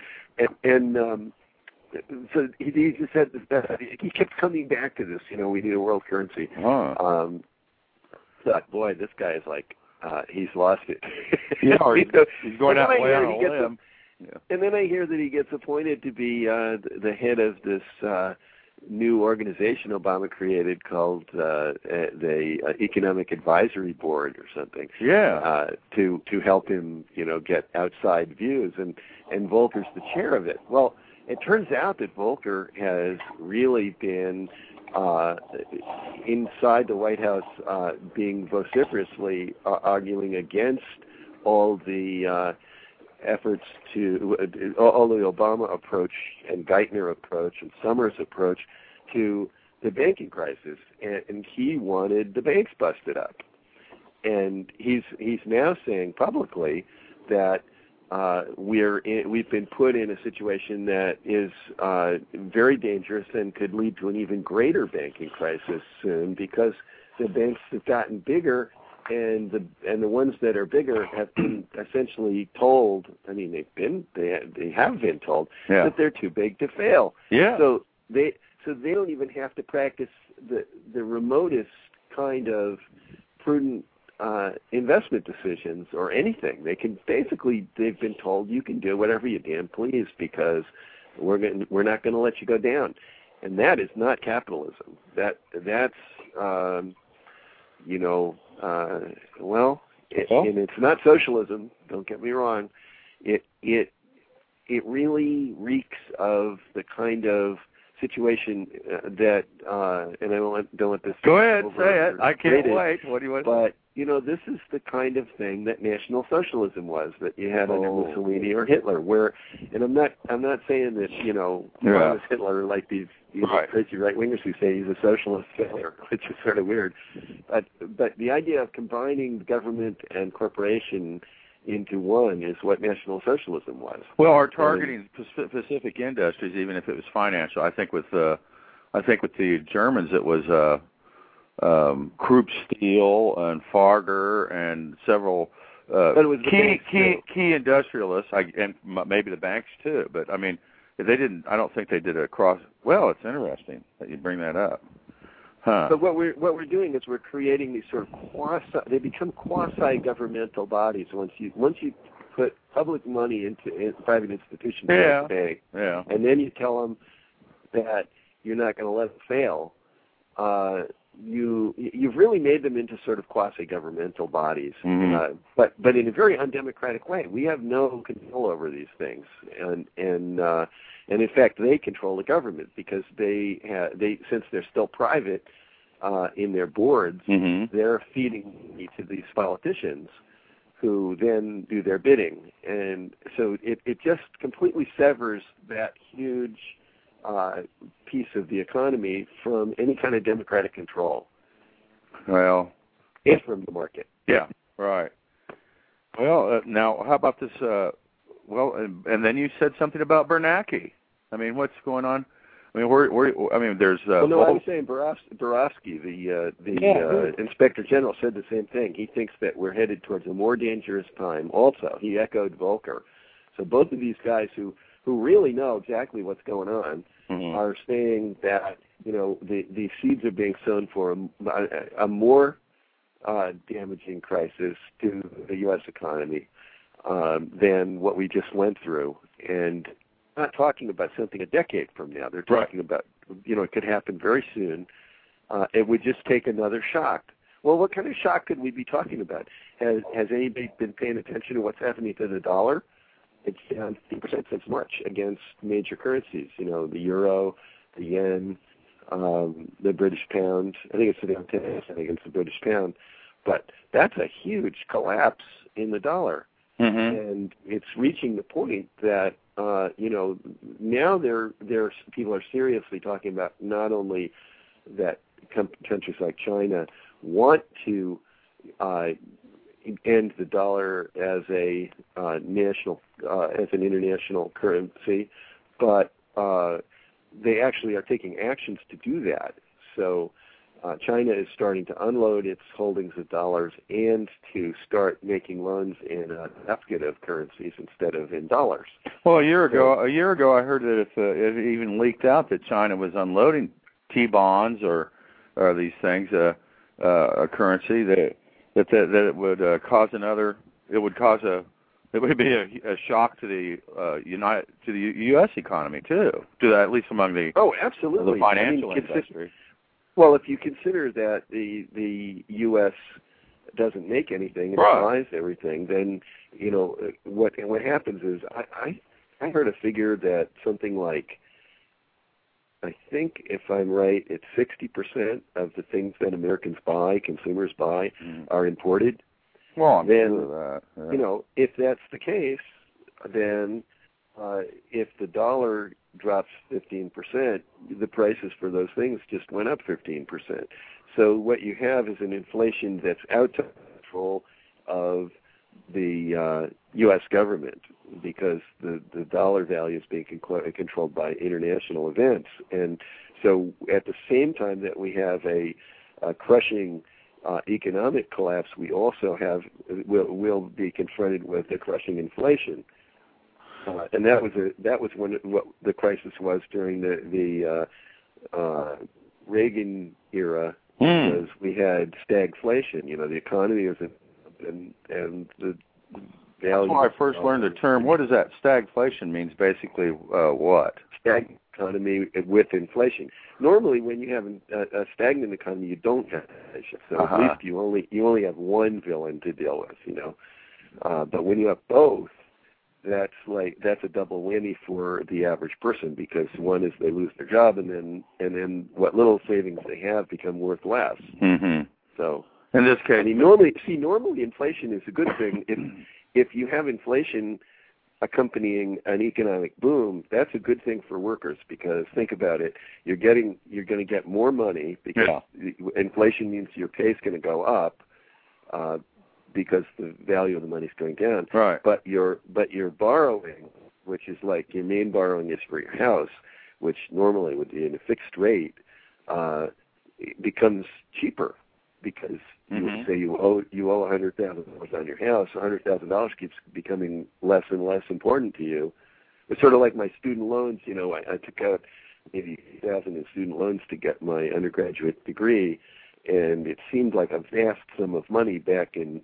So he just said he kept coming back to this, we need a world currency. Thought, boy, this guy is he's lost it. He's going out way on a limb. And then I hear that he gets appointed to be the head of this new organization Obama created called the Economic Advisory Board or something. Yeah. To help him, get outside views, and Volcker's the chair of it. Well, it turns out that Volcker has really been inside the White House, being vociferously arguing against all the efforts all the Obama approach and Geithner approach and Summers approach to the banking crisis, and he wanted the banks busted up. And he's now saying publicly that we've been put in a situation that is very dangerous and could lead to an even greater banking crisis soon, because the banks have gotten bigger, and the ones that are bigger have been essentially told. I mean, they have been told that they're too big to fail. Yeah. So they don't even have to practice the remotest kind of prudent investment decisions or anything. They can they've been told you can do whatever you damn please because we're not going to let you go down, and that is not capitalism. That's And it's not socialism. Don't get me wrong. It really reeks of the kind of situation that, and I don't want this. Go ahead, say it. I can't wait. What do you want? But this is the kind of thing that National Socialism was, that you had under Mussolini or Hitler. And I'm not saying that was Hitler, like these crazy right wingers who say he's a socialist failure, which is sort of weird. But the idea of combining government and corporation into one is what National Socialism was. Well, or targeting specific industries, even if it was financial. I think with the Germans, it was Krupp Steel and Farger and several key industrialists, and maybe the banks too. But I mean, they didn't. I don't think they did it across. Well, it's interesting that you bring that up. Huh. But what we're doing is we're creating these sort of they become quasi-governmental bodies once you put public money into private institutions like the bank, and then you tell them that you're not going to let it fail. You've really made them into sort of quasi-governmental bodies, but in a very undemocratic way. We have no control over these things, and in fact they control the government, because they since they're still private in their boards, they're feeding money to these politicians, who then do their bidding, and so it just completely severs that huge piece of the economy from any kind of democratic control. Well, and from the market. Yeah, right. Well, now how about this? And then you said something about Bernanke. I mean, what's going on? I mean, there's. I was saying Borowski, the Inspector General, said the same thing. He thinks that we're headed towards a more dangerous time. Also, he echoed Volcker. So both of these guys who really know exactly what's going on are saying that the seeds are being sown for a more damaging crisis to the U.S. economy than what we just went through. And not talking about something a decade from now. They're talking about, it could happen very soon. It would just take another shock. Well, what kind of shock could we be talking about? Has anybody been paying attention to what's happening to the dollar? It's down 50% since March against major currencies. The euro, the yen, the British pound. I think it's down 10% against the British pound. But that's a huge collapse in the dollar. And it's reaching the point that now people are seriously talking about not only that countries like China want to end the dollar as a as an international currency, but they actually are taking actions to do that. So China is starting to unload its holdings of dollars and to start making loans in a basket of currencies instead of in dollars. Well, a year ago, I heard that it even leaked out that China was unloading T-bonds or these things, a currency that it would cause it would be a shock to the U.S. economy too, at least among the absolutely the financial industry. Well, if you consider that the U.S. doesn't make anything and buys everything, then what happens is I heard a figure that something like, I think if I'm right, it's 60% of the things that Americans buy, consumers buy, are imported. Well, I'm then, sure of that. Yeah. If that's the case, then if the dollar drops 15%, the prices for those things just went up 15%. So what you have is an inflation that's out of control of the U.S. government, because the dollar value is being controlled by international events. And so at the same time that we have a crushing economic collapse, we also will be confronted with a crushing inflation. And that was what the crisis was during the Reagan era, because we had stagflation. The economy was and the value. That's when I first learned the term. What is that? Stagflation means basically what? Stagnant economy with inflation. Normally, when you have a stagnant economy, you don't have inflation. So at least you only have one villain to deal with, you know. But when you have both, that's a double whammy for the average person, because one is they lose their job, and then what little savings they have become worth less. Mm-hmm. So in this case, I mean, normally inflation is a good thing. If you have inflation accompanying an economic boom, that's a good thing for workers, because think about it, you're going to get more money because inflation means your pay is going to go up because the value of the money is going down. Right. But your borrowing, which is like your main borrowing is for your house, which normally would be in a fixed rate, it becomes cheaper. Because you say you owe $100,000 on your house, $100,000 keeps becoming less and less important to you. It's sort of like my student loans. You know, I took out maybe $8,000 in student loans to get my undergraduate degree, and it seemed like a vast sum of money back in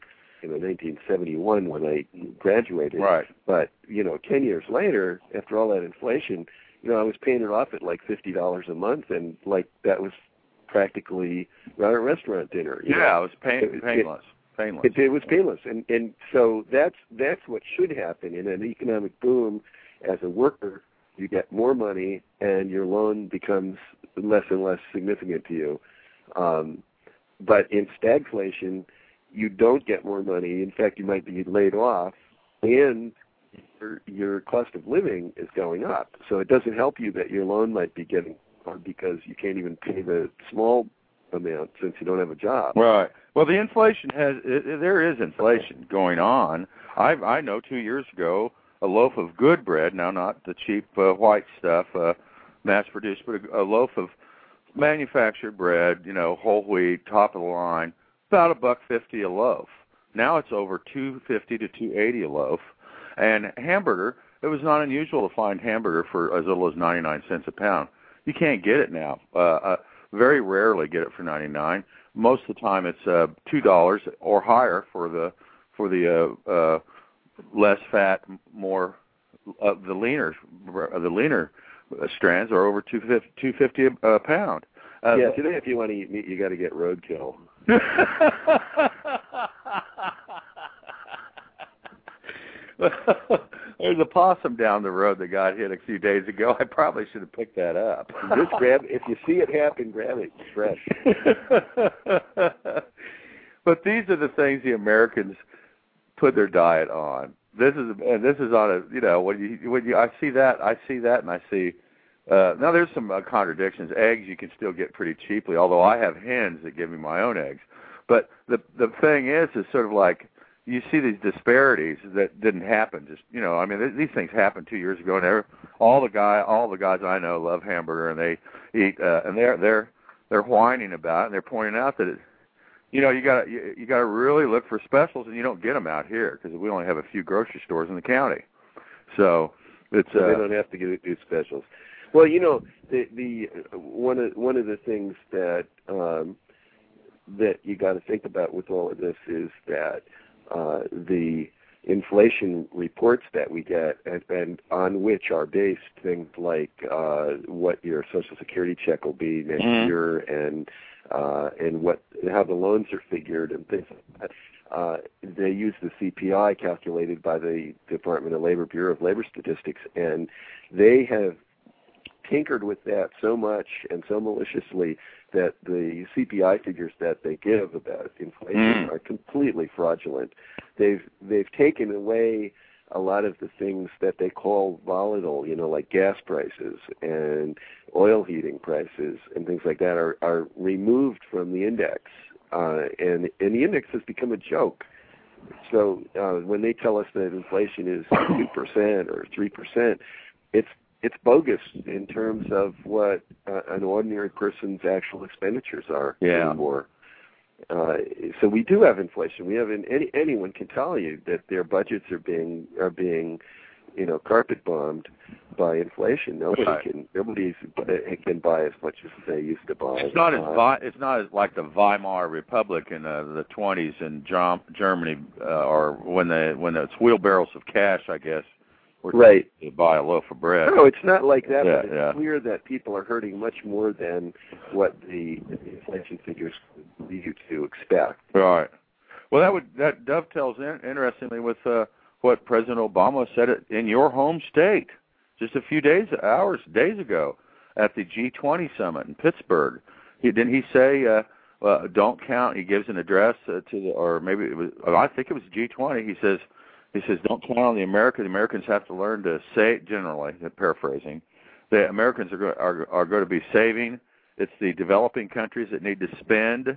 1971 when I graduated. Right. But 10 years later, after all that inflation, I was paying it off at like $50 a month, and like that was practically a restaurant dinner. It was painless. It was painless, and so that's what should happen in an economic boom. As a worker, you get more money, and your loan becomes less and less significant to you. But in stagflation, you don't get more money. In fact, you might be laid off, and your cost of living is going up. So it doesn't help you that your loan might be getting, because you can't even pay the small amount since you don't have a job. Right. Well, the inflation there is inflation going on. I know 2 years ago, a loaf of good bread, now not the cheap white stuff, mass-produced, but a loaf of manufactured bread, whole wheat, top of the line, about $1.50 a loaf. Now it's over $2.50 to $2.80 a loaf. And hamburger, it was not unusual to find hamburger for as little as 99 cents a pound. You can't get it now. Very rarely get it for 99. Most of the time, it's $2 or higher for the less fat, more the leaner strands are over $2.50 a pound. Today if you want to eat meat, you got to get roadkill. There's a possum down the road that got hit a few days ago. I probably should have picked that up. Just grab it. If you see it happen, grab it. It's fresh. But these are the things the Americans put their diet on. This is on a when I see that, and I see now there's some contradictions. Eggs you can still get pretty cheaply, although I have hens that give me my own eggs. But the thing is sort of like, you see these disparities that didn't happen. These things happened 2 years ago, and all the guys I know love hamburger, and they eat, and they're whining about it, and they're pointing out that you got to really look for specials, and you don't get them out here because we only have a few grocery stores in the county. So it's they don't have to do specials. Well, the one of the things that that you got to think about with all of this is that the inflation reports that we get and on which are based things like what your Social Security check will be next year and how the loans are figured and things like that. They use the CPI calculated by the Department of Labor, Bureau of Labor Statistics, and they have tinkered with that so much and so maliciously that the CPI figures that they give about inflation are completely fraudulent. They've taken away a lot of the things that they call volatile, like gas prices and oil heating prices and things like that are removed from the index, and the index has become a joke. So when they tell us that inflation is 2% or 3%, it's bogus in terms of what an ordinary person's actual expenditures are anymore. So we do have inflation. We have anyone can tell you that their budgets are being carpet bombed by inflation. Nobody Right. can buy as much as they used to buy. It's not as like the Weimar Republic in the 20s in Germany, or when it's wheelbarrows of cash, I guess, were right to buy a loaf of bread. No, it's not like that. Yeah, but it's clear that people are hurting much more than what the inflation figures lead you to expect. Right. Well, that dovetails interestingly with what President Obama said in your home state just a few days ago at the G20 summit in Pittsburgh. Didn't he say, don't count? He gives an address or maybe it was. I think it was G20. He says, don't count on the Americans. The Americans have to learn to save. Generally, paraphrasing, the Americans are going to be saving. It's the developing countries that need to spend.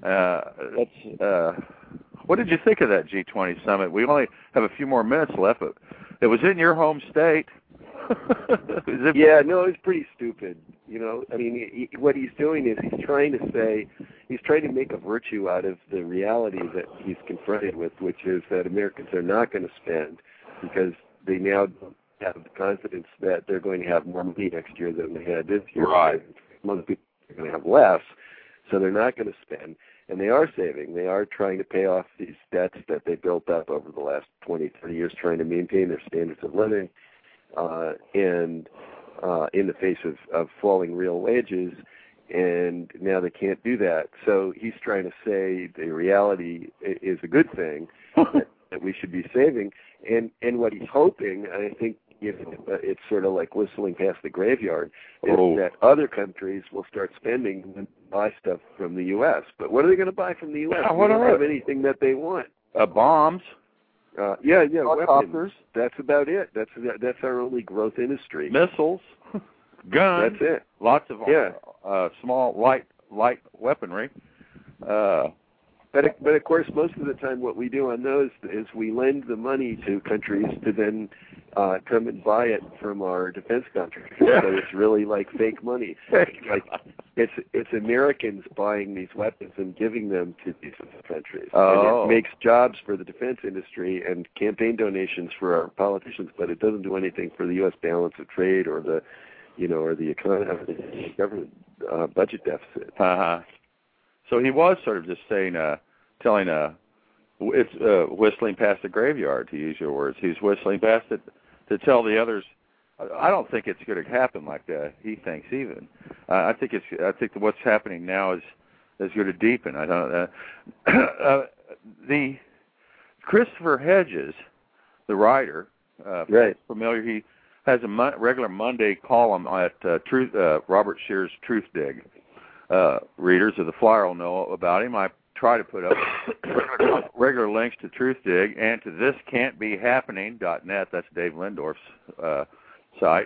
What did you think of that G20 summit? We only have a few more minutes left, but it was in your home state. Yeah, no, it was pretty stupid. I mean, what he's doing is he's trying to make a virtue out of the reality that he's confronted with, which is that Americans are not going to spend because they now have the confidence that they're going to have more money next year than they had this year. Right. Most people are going to have less, so they're not going to spend. And they are saving. They are trying to pay off these debts that they built up over the last 20, 30 years, trying to maintain their standards of living. And in the face of falling real wages, and now they can't do that. So he's trying to say the reality is a good thing, that we should be saving. And what he's hoping, I think it's sort of like whistling past the graveyard, is that other countries will start spending and buy stuff from the U.S. But what are they going to buy from the U.S.? They don't have anything that they want. Bombs. Weapons. That's about it. That's our only growth industry. Missiles, guns. That's it. Lots of small, light weaponry. But of course, most of the time, what we do on those is we lend the money to countries to then come and buy it from our defense contractors. So it's really like fake money. It's Americans buying these weapons and giving them to these countries. And it makes jobs for the defense industry and campaign donations for our politicians, but it doesn't do anything for the U.S. balance of trade or the economy, the government budget deficit. So he was sort of just saying, it's whistling past the graveyard, to use your words. He's whistling past it to tell the others. I don't think it's going to happen like that. He thinks even. I think what's happening now is going to deepen. I don't. The Christopher Hedges, the writer, familiar. He has a regular Monday column at Robert Shear's Truth Dig. Readers of the Flyer will know about him. I try to put up regular links to Truth Dig and to thiscan'tbehappening.net. That's Dave Lindorf's site.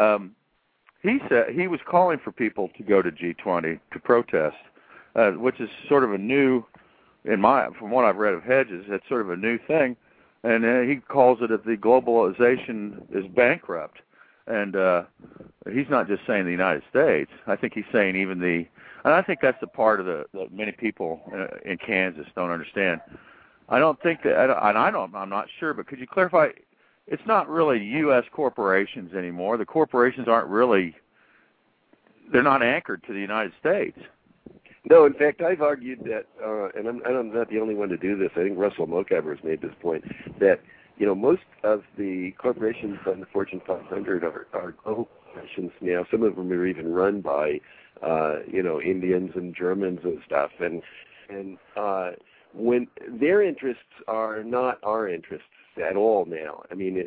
He said he was calling for people to go to G20 to protest, which is sort of a new, from what I've read of Hedges, it's sort of a new thing. And he calls it that the globalization is bankrupt. And he's not just saying the United States. I think he's saying and I think that's the part of that many people in Kansas don't understand. I don't think that, I'm not sure, but could you clarify? It's not really U.S. corporations anymore. The corporations they're not anchored to the United States. No, in fact, I've argued that, and I'm not the only one to do this. I think Russell Mokhaber has made this point, that most of the corporations on the Fortune 500 are global corporations now. Some of them are even run by, Indians and Germans and stuff. And when their interests are not our interests at all now. I mean,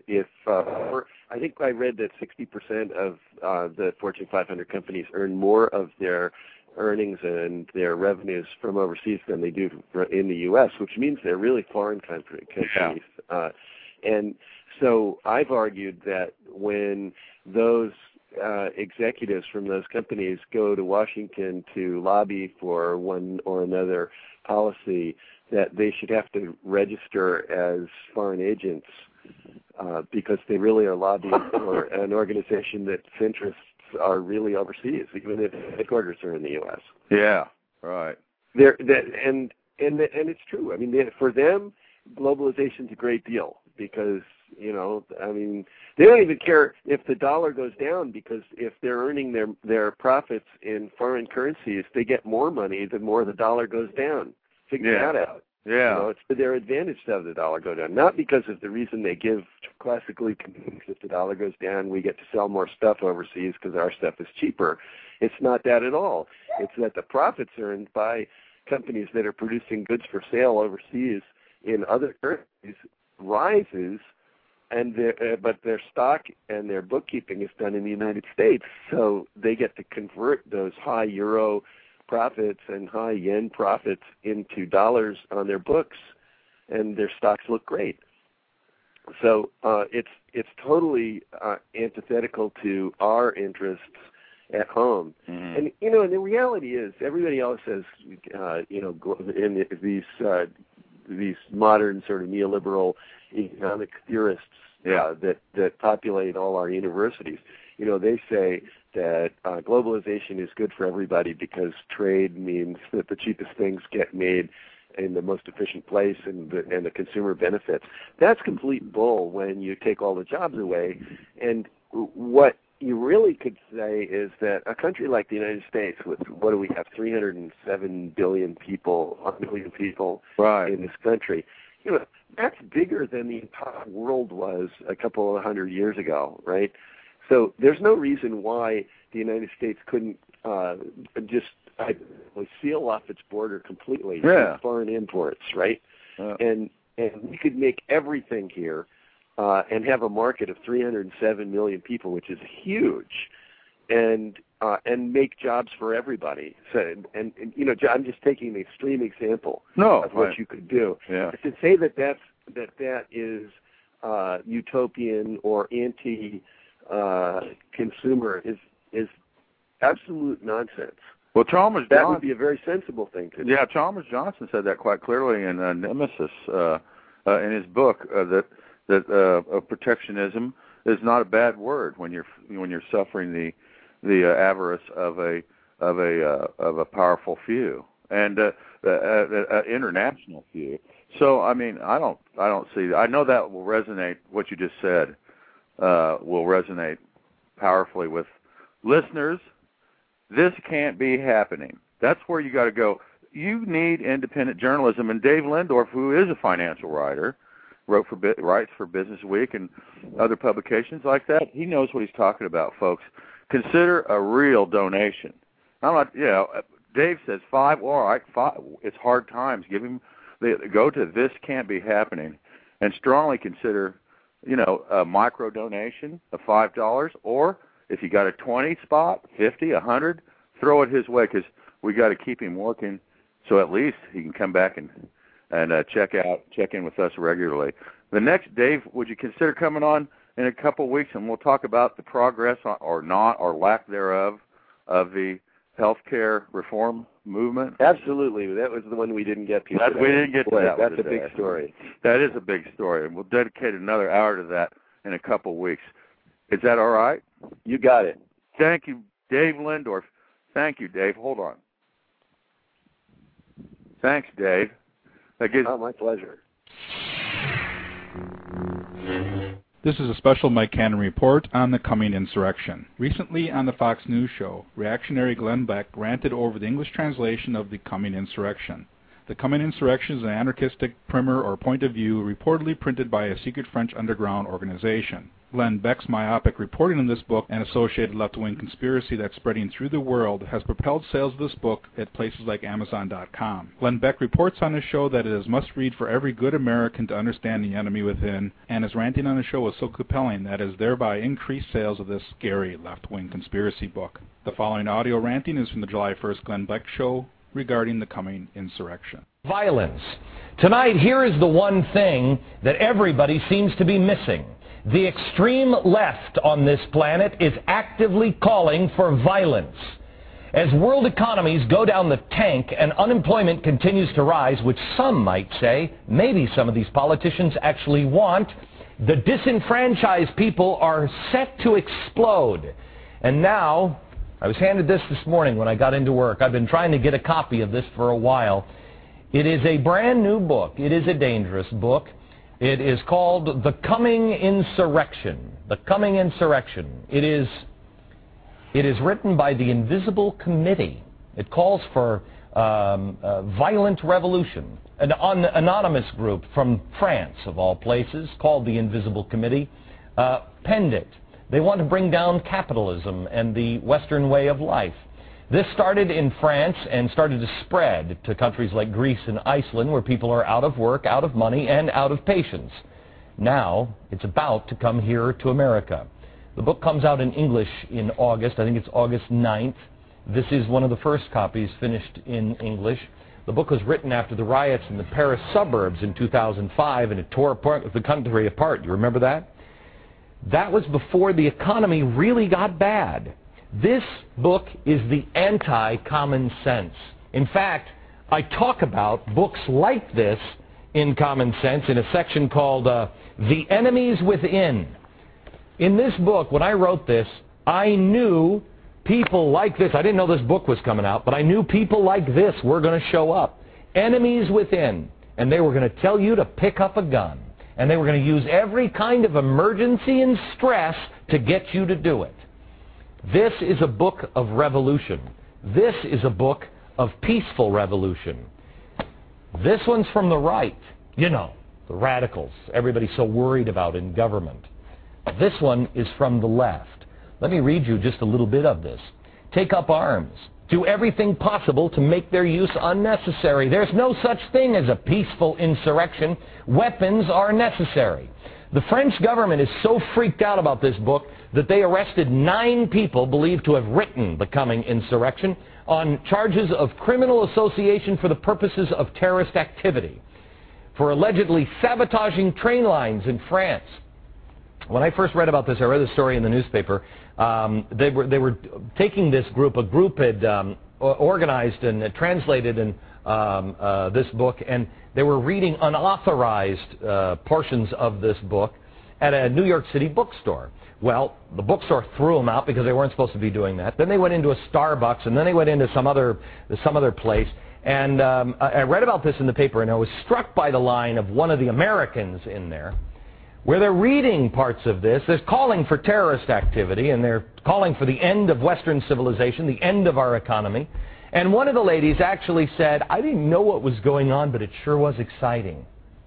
I think I read that 60% of the Fortune 500 companies earn more of their earnings and their revenues from overseas than they do in the U.S., which means they're really foreign companies. Yeah. And so I've argued that when those executives from those companies go to Washington to lobby for one or another policy, that they should have to register as foreign agents because they really are lobbying for an organization that's interests are really overseas, even if headquarters are in the U.S. Yeah, right. And it's true. I mean, for them, globalization's a great deal because You know, I mean, they don't even care if the dollar goes down, because if they're earning their profits in foreign currencies, they get more money the more the dollar goes down. Figure that out. Yeah. You know, it's to their advantage to have the dollar go down, not because of the reason they give classically. If the dollar goes down, we get to sell more stuff overseas because our stuff is cheaper. It's not that at all. It's that the profits earned by companies that are producing goods for sale overseas in other currencies rises, and but their stock and their bookkeeping is done in the United States, so they get to convert those high euro profits and high yen profits into dollars on their books, and their stocks look great. So it's totally antithetical to our interests at home. Mm-hmm. And you know, and the reality is, everybody else says, you know, in these modern sort of neoliberal economic theorists that populate all our universities, you know, they say that globalization is good for everybody because trade means that the cheapest things get made in the most efficient place, and the consumer benefits. That's complete bull when you take all the jobs away. And what you really could say is that a country like the United States, with what do we have, 307 billion people, 1 million people in this country, you know, that's bigger than the entire world was a couple of hundred years ago, right? So there's no reason why the United States couldn't just seal off its border completely from foreign imports, right? And we could make everything here and have a market of 307 million people, which is huge, and make jobs for everybody. So, and you know, I'm just taking an extreme example of what you could do. Yeah. To say that is utopian or anti-consumer is absolute nonsense. Well, Chalmers that Johnson would be a very sensible thing to do. Yeah, Chalmers Johnson said that quite clearly in Nemesis, in his book, that protectionism is not a bad word when you're suffering the avarice of a powerful few and international few. So I mean, I don't see. I know that will resonate. What you just said will resonate powerfully with listeners. This can't be happening. That's where you got to go. You need independent journalism. And Dave Lindorf, who is a financial writer, writes for Business Week and other publications like that. He knows what he's talking about, folks. Consider a real donation. I'm not, you know, Dave says $5. All right, $5. It's hard times. Go to This Can't Be Happening, and strongly consider, you know, a micro donation of $5, or if you got a 20 spot, 50, 100, throw it his way, because we got to keep him working, so at least he can come back and check in with us regularly. The next, Dave, would you consider coming on in a couple of weeks, and we'll talk about the progress or not or lack thereof of the healthcare reform movement? Absolutely. That was the one we didn't get to. We didn't get to that. That's a big story. That is a big story, and we'll dedicate another hour to that in a couple of weeks. Is that all right? You got it. Thank you, Dave Lindorf. Thank you, Dave. Hold on. Thanks, Dave. My pleasure. This is a special Mike Cannon report on the coming insurrection. Recently on the Fox News show, reactionary Glenn Beck ranted over the English translation of the coming insurrection. The coming insurrection is an anarchistic primer or point of view reportedly printed by a secret French underground organization. Glenn Beck's myopic reporting in this book and associated left-wing conspiracy that's spreading through the world has propelled sales of this book at places like Amazon.com. Glenn Beck reports on his show that it is must-read for every good American to understand the enemy within, and his ranting on the show is so compelling that it has thereby increased sales of this scary left-wing conspiracy book. The following audio ranting is from the July 1st Glenn Beck show regarding the coming insurrection. Violence. Tonight, here is the one thing that everybody seems to be missing. The extreme left on this planet is actively calling for violence. As world economies go down the tank and unemployment continues to rise, which some might say maybe some of these politicians actually want, the disenfranchised people are set to explode. And now, I was handed this morning when I got into work. I've been trying to get a copy of this for a while. It is a brand new book. It is a dangerous book. It is called The Coming Insurrection. The Coming Insurrection. It is written by the Invisible Committee. It calls for violent revolution. An anonymous group from France, of all places, called the Invisible Committee, penned it. They want to bring down capitalism and the Western way of life. This started in France and started to spread to countries like Greece and Iceland, where people are out of work, out of money, and out of patience. Now, it's about to come here to America. The book comes out in English in August. I think it's August 9th. This is one of the first copies finished in English. The book was written after the riots in the Paris suburbs in 2005, and it tore the country apart. You remember that? That was before the economy really got bad. This book is the anti-common sense. In fact, I talk about books like this in Common Sense in a section called The Enemies Within. In this book, when I wrote this, I knew people like this. I didn't know this book was coming out, but I knew people like this were going to show up. Enemies within. And they were going to tell you to pick up a gun. And they were going to use every kind of emergency and stress to get you to do it. This is a book of revolution. This is a book of peaceful revolution. This one's from the right. You know, the radicals everybody's so worried about in government. This one is from the left. Let me read you just a little bit of this. Take up arms. Do everything possible to make their use unnecessary. There's no such thing as a peaceful insurrection. Weapons are necessary. The French government is so freaked out about this book that they arrested 9 people believed to have written The Coming Insurrection on charges of criminal association for the purposes of terrorist activity, for allegedly sabotaging train lines in France. When I first read about this, I read the story in the newspaper. They were taking this group. A group had organized and translated this book, and they were reading unauthorized portions of this book at a New York City bookstore. Well, the bookstore threw them out because they weren't supposed to be doing that. Then they went into a Starbucks, and then they went into some other place. And I read about this in the paper, and I was struck by the line of one of the Americans in there, where they're reading parts of this. They're calling for terrorist activity, and they're calling for the end of Western civilization, the end of our economy. And one of the ladies actually said, I didn't know what was going on, but it sure was exciting.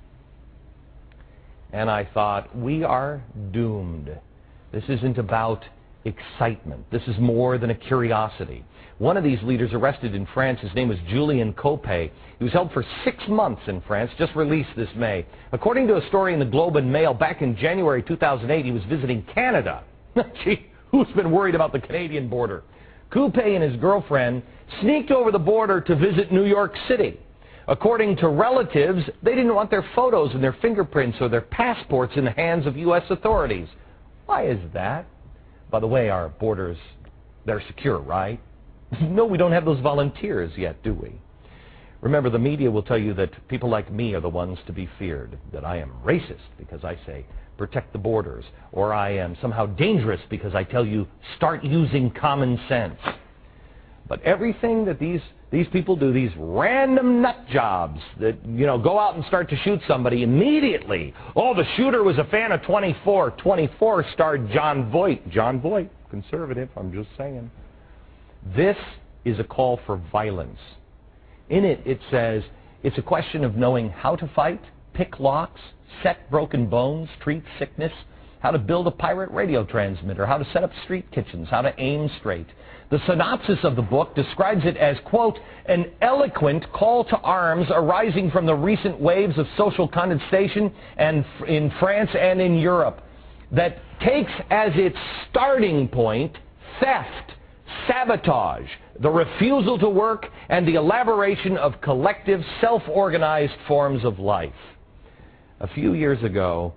And I thought, we are doomed. This isn't about excitement. This is more than a curiosity. One of these leaders arrested in France, his name was Julien Copé. He was held for 6 months in France, just released this May. According to a story in the Globe and Mail, back in January 2008, he was visiting Canada. Gee, who's been worried about the Canadian border? Copé and his girlfriend sneaked over the border to visit New York City. According to relatives, they didn't want their photos and their fingerprints or their passports in the hands of U.S. authorities. Why is that? By the way, our borders, they're secure, right? No, we don't have those volunteers yet, do we? Remember, the media will tell you that people like me are the ones to be feared, that I am racist because I say protect the borders, or I am somehow dangerous because I tell you start using common sense. But everything that these people do, these random nut jobs that, you know, go out and start to shoot somebody immediately. Oh, the shooter was a fan of 24. 24 starred John Voight. John Voight, conservative, I'm just saying. This is a call for violence. In it, it says it's a question of knowing how to fight, pick locks, set broken bones, treat sickness, how to build a pirate radio transmitter, how to set up street kitchens, how to aim straight. The synopsis of the book describes it as, quote, an eloquent call to arms arising from the recent waves of social condensation and in France and in Europe that takes as its starting point theft, sabotage, the refusal to work, and the elaboration of collective, self-organized forms of life. A few years ago,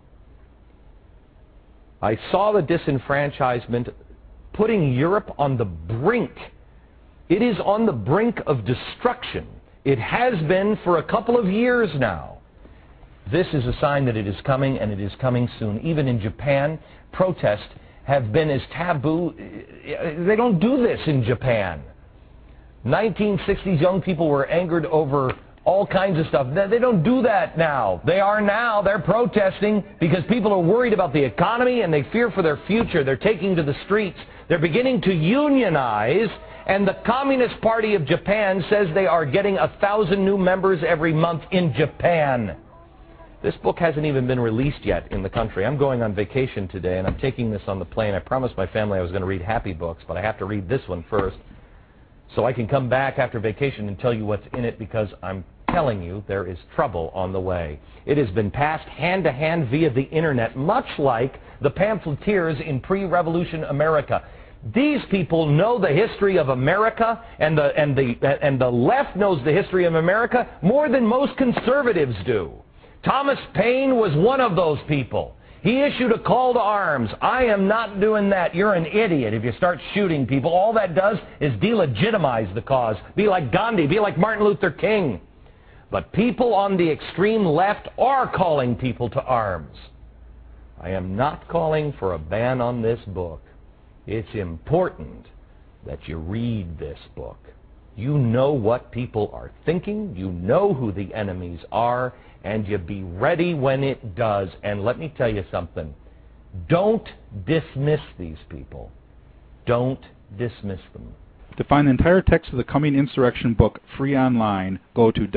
I saw the disenfranchisement putting Europe on the brink. It is on the brink of destruction. It has been for a couple of years now. This is a sign that it is coming, and it is coming soon. Even in Japan, protests have been as taboo. They don't do this in Japan. 1960s young people were angered over all kinds of stuff. They don't do that now. They're protesting because people are worried about the economy and they fear for their future. They're taking to the streets. They're beginning to unionize, and the Communist Party of Japan says they are getting 1,000 new members every month in Japan. This book hasn't even been released yet in the country. I'm going on vacation today, and I'm taking this on the plane. I promised my family I was going to read happy books, but I have to read this one first so I can come back after vacation and tell you what's in it, because I'm telling you there is trouble on the way. It has been passed hand to hand via the internet, much like the pamphleteers in pre-revolution America. These people know the history of America, and the left knows the history of America more than most conservatives do. Thomas Paine was one of those people. He issued a call to arms. I am not doing that. You're an idiot if you start shooting people. All that does is delegitimize the cause. Be like Gandhi. Be like Martin Luther King. But people on the extreme left are calling people to arms. I am not calling for a ban on this book. It's important that you read this book. You know what people are thinking. You know who the enemies are. And you be ready when it does. And let me tell you something. Don't dismiss these people. Don't dismiss them. To find the entire text of the Coming Insurrection book free online, go to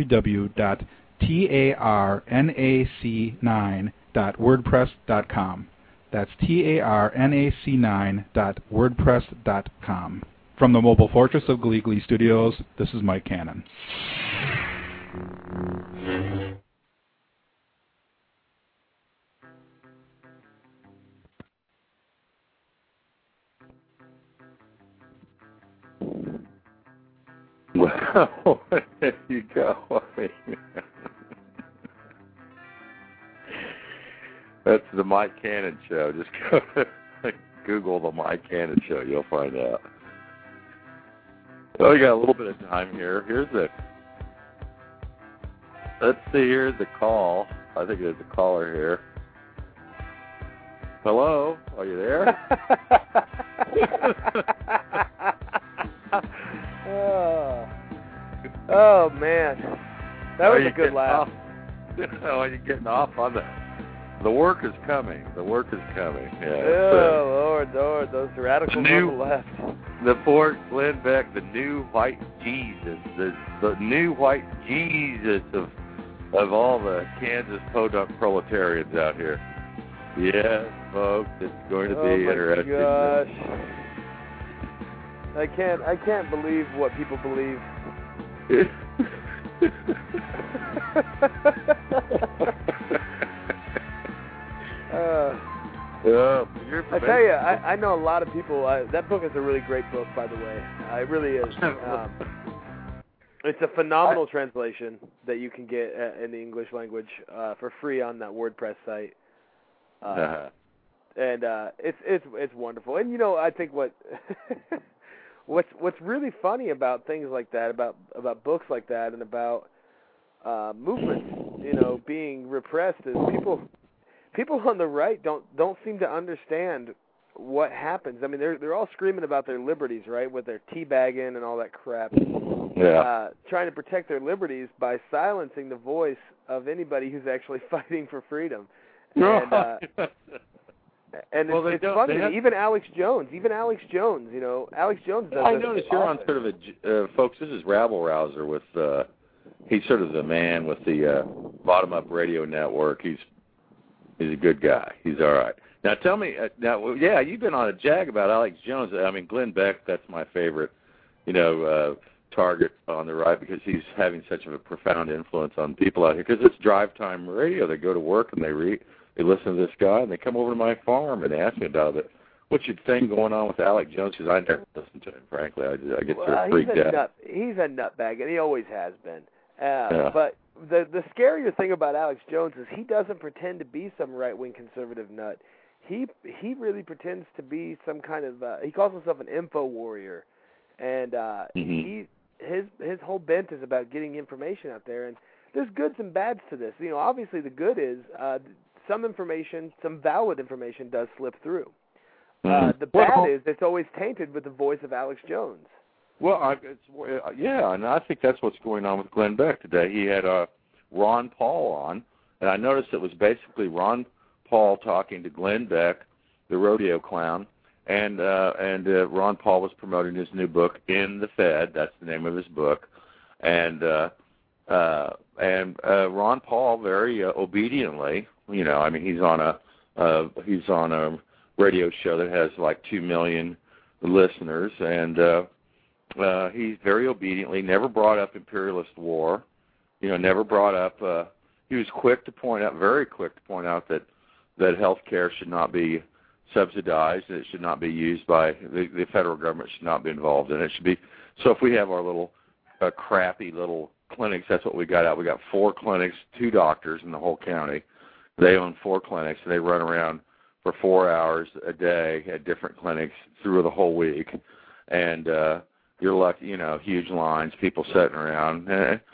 www.tarnac9.wordpress.com. That's tarnac9.wordpress.com. From the Mobile Fortress of Glee Glee Studios, this is Mike Cannon. Well, there you go. I mean, that's the Mike Cannon Show. Just go to Google the Mike Cannon Show. You'll find out. So we got a little bit of time here. Let's see, here's the call. I think there's a caller here. Hello? Are you there? Oh man, that was a good laugh. Are you getting off on the work is coming? The work is coming. Yeah. Oh Lord, those radicals on the left. The poor Glenn Beck, the new white Jesus, the new white Jesus of all the Kansas podunk proletarians out here. Yes, folks, it's going to be interesting. Oh my gosh. I can't believe what people believe. I tell you, I know a lot of people. That book is a really great book, by the way. It really is. It's a phenomenal translation that you can get in the English language for free on that WordPress site. And it's wonderful. And I think what's really funny about things like that, about books like that, and about movements, being repressed, is people on the right don't seem to understand what happens. I mean, they're all screaming about their liberties, right, with their teabagging and all that crap. Yeah. Trying to protect their liberties by silencing the voice of anybody who's actually fighting for freedom. And, it's funny. Even Alex Jones. Alex Jones does. I noticed you're on sort of a folks. This is Rabble Rouser with. He's sort of the man with the Bottom Up Radio Network. He's a good guy. He's all right. Now tell me. You've been on a jag about Alex Jones. I mean, Glenn Beck. That's my favorite. Target on the right, because he's having such a profound influence on people out here. Because it's drive time radio. They go to work and they listen to this guy, and they come over to my farm and ask me about it. What's your thing going on with Alex Jones? Because I never listen to him, frankly. I get sort of freaked out. He's a nutbag, and he always has been. But the scarier thing about Alex Jones is he doesn't pretend to be some right-wing conservative nut. He really pretends to be some kind of he calls himself an info warrior, and his whole bent is about getting information out there. And there's goods and bads to this. Obviously the good is some information, some valid information, does slip through. The bad is it's always tainted with the voice of Alex Jones. Well, and I think that's what's going on with Glenn Beck today. He had Ron Paul on, and I noticed it was basically Ron Paul talking to Glenn Beck, the rodeo clown, and Ron Paul was promoting his new book, In the Fed. That's the name of his book, and Ron Paul very obediently, he's on a radio show that has like 2 million listeners, and he's very obediently never brought up imperialist war, never brought up. He was very quick to point out that health care should not be subsidized, and it should not be used by the federal government, should not be involved in it. It should be. So if we have our little crappy little clinics, that's what we got out. We got 4 clinics, 2 doctors in the whole county. They own 4 clinics, and they run around for 4 hours a day at different clinics through the whole week. And you're lucky, huge lines, people sitting around,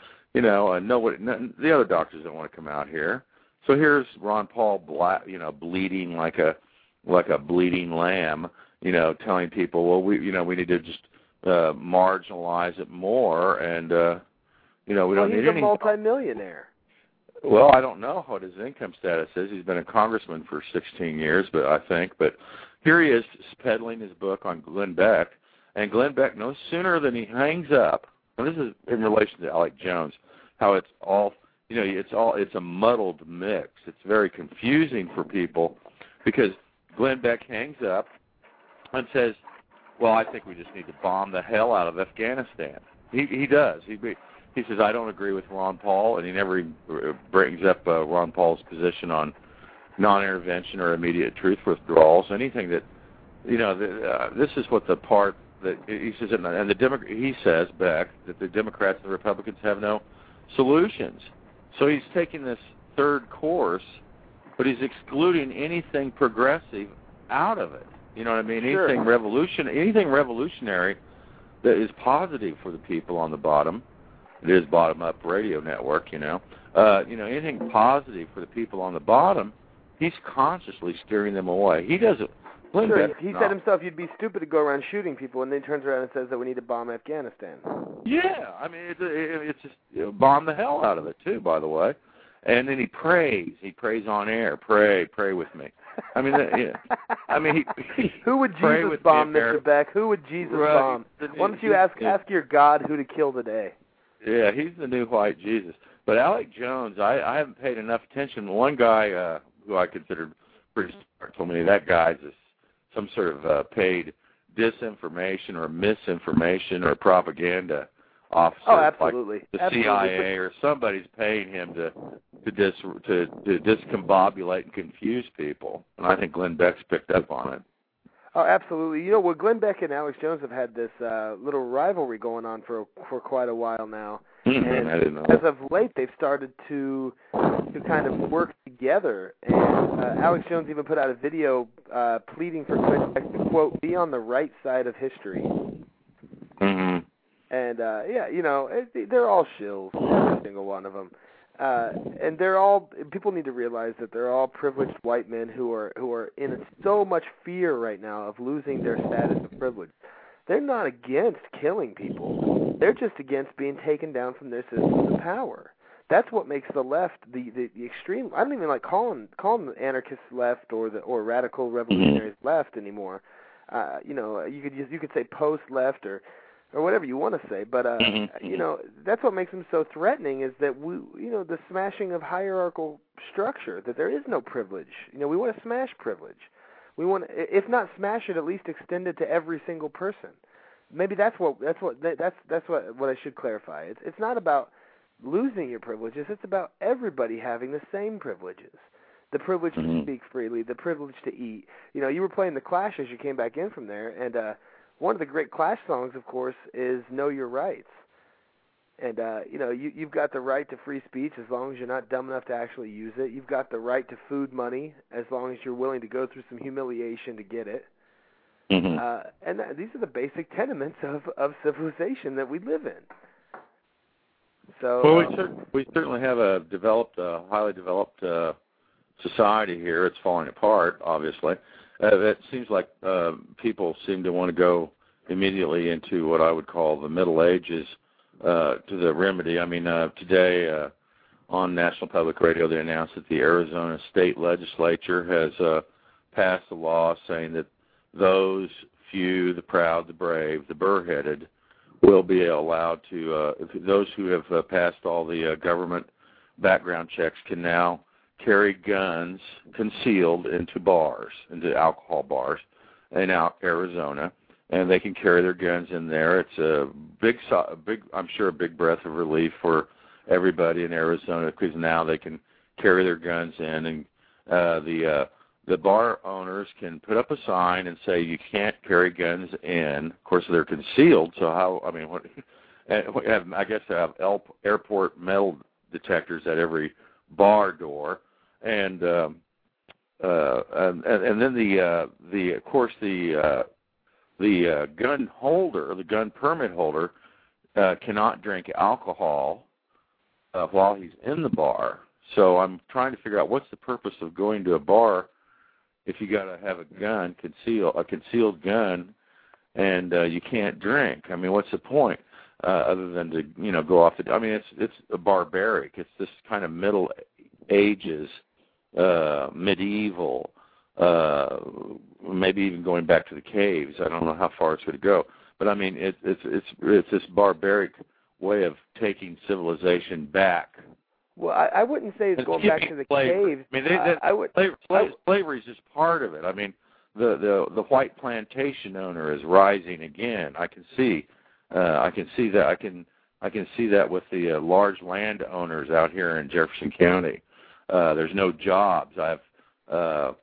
nobody, the other doctors don't want to come out here. So here's Ron Paul, bleeding like a bleeding lamb, telling people, well, we need to just marginalize it more, and we don't need any. He's a multimillionaire. Well, I don't know what his income status is. He's been a congressman for 16 years, but here he is peddling his book on Glenn Beck, and Glenn Beck, no sooner than he hangs up, and this is in relation to Alex Jones, how it's all, it's a muddled mix. It's very confusing for people because Glenn Beck hangs up and says, well, I think we just need to bomb the hell out of Afghanistan. He does. He says, I don't agree with Ron Paul, and he never brings up Ron Paul's position on non-intervention or immediate truth withdrawals, anything that, this is what the part that he says, and he says, Beck, that the Democrats and the Republicans have no solutions. So he's taking this third course, but he's excluding anything progressive out of it. You know what I mean? Sure. Anything revolutionary that is positive for the people on the bottom. It is bottom-up radio network, anything positive for the people on the bottom, he's consciously steering them away. He doesn't. Sure, he said himself, you'd be stupid to go around shooting people, and then he turns around and says that we need to bomb Afghanistan. Yeah, I mean, it's just bomb the hell out of it, too, by the way. And then he prays. He prays on air. Pray with me. I mean, who would Jesus bomb, Mr. Beck? Who would Jesus bomb? Why don't you ask your God who to kill today? Yeah, he's the new white Jesus. But Alex Jones, I haven't paid enough attention. One guy who I considered pretty smart told me that guy's some sort of paid disinformation or misinformation or propaganda officer. Oh, absolutely. Like the CIA or somebody's paying him to discombobulate and confuse people. And I think Glenn Beck's picked up on it. Oh, absolutely. Glenn Beck and Alex Jones have had this little rivalry going on for quite a while now. And I didn't know. As of late, they've started to kind of work together. And Alex Jones even put out a video pleading for Glenn Beck to, quote, be on the right side of history. Mm-hmm. And, they're all shills, every single one of them. And people need to realize that they're all privileged white men who are in so much fear right now of losing their status of privilege. They're not against killing people. They're just against being taken down from their systems of power. That's what makes the left the extreme. I don't even like calling the anarchist left or radical revolutionaries left anymore. You could say post left or whatever you want to say, but that's what makes them so threatening is that the smashing of hierarchical structure, that there is no privilege. We want to smash privilege. We want, if not smash it, at least extend it to every single person. Maybe that's what I should clarify. It's not about losing your privileges. It's about everybody having the same privileges. The privilege to speak freely, the privilege to eat. You were playing the Clash as you came back in from there, and one of the great Clash songs, of course, is Know Your Rights. And, you've got the right to free speech as long as you're not dumb enough to actually use it. You've got the right to food money as long as you're willing to go through some humiliation to get it. And these are the basic tenements of civilization that we live in. So, well, we certainly have a highly developed society here. It's falling apart, obviously. It seems like people seem to want to go immediately into what I would call the Middle Ages to the remedy. I mean, today on National Public Radio, they announced that the Arizona State Legislature has passed a law saying that those few, the proud, the brave, the burr-headed, will be allowed to, those who have passed all the government background checks can now carry guns concealed into bars, into alcohol bars in Arizona, and they can carry their guns in there. It's a big, I'm sure, a big breath of relief for everybody in Arizona, because now they can carry their guns in, and the bar owners can put up a sign and say you can't carry guns in. Of course, they're concealed, so how? I mean, I guess they have airport metal detectors at every bar door, and then of course the gun holder, the gun permit holder, cannot drink alcohol while he's in the bar. So I'm trying to figure out what's the purpose of going to a bar if you got to have a gun, a concealed gun, and you can't drink. I mean, what's the point other than to go off the? I mean, it's barbaric. It's this kind of Middle Ages, medieval, maybe even going back to the caves. I don't know how far it's going to go, but I mean, it's this barbaric way of taking civilization back. Well, I wouldn't say it's going back to the caves. I mean, slavery is just part of it. I mean, the white plantation owner is rising again. I can see that. I can see that with the large landowners out here in Jefferson County. There's no jobs. I have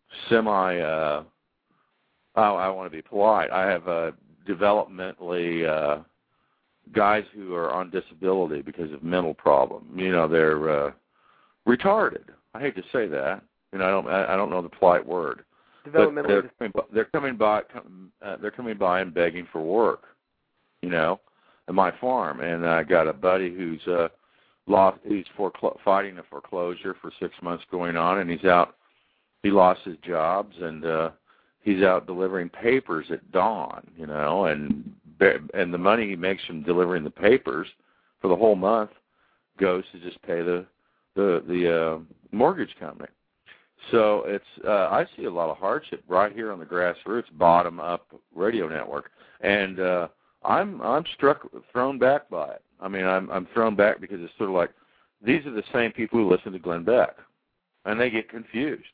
I want to be polite. I have developmentally guys who are on disability because of mental problem. They're retarded. I hate to say that. I don't know the polite word. Developmentally. They're coming by and begging for work. At my farm, and I got a buddy who's fighting a foreclosure for 6 months going on, and he's out. He lost his jobs, and he's out delivering papers at dawn. And the money he makes from delivering the papers for the whole month goes to just pay the mortgage company. So it's I see a lot of hardship right here on the grassroots, bottom up radio network, and I'm thrown back by it. I mean, I'm thrown back because it's sort of like these are the same people who listen to Glenn Beck, and they get confused.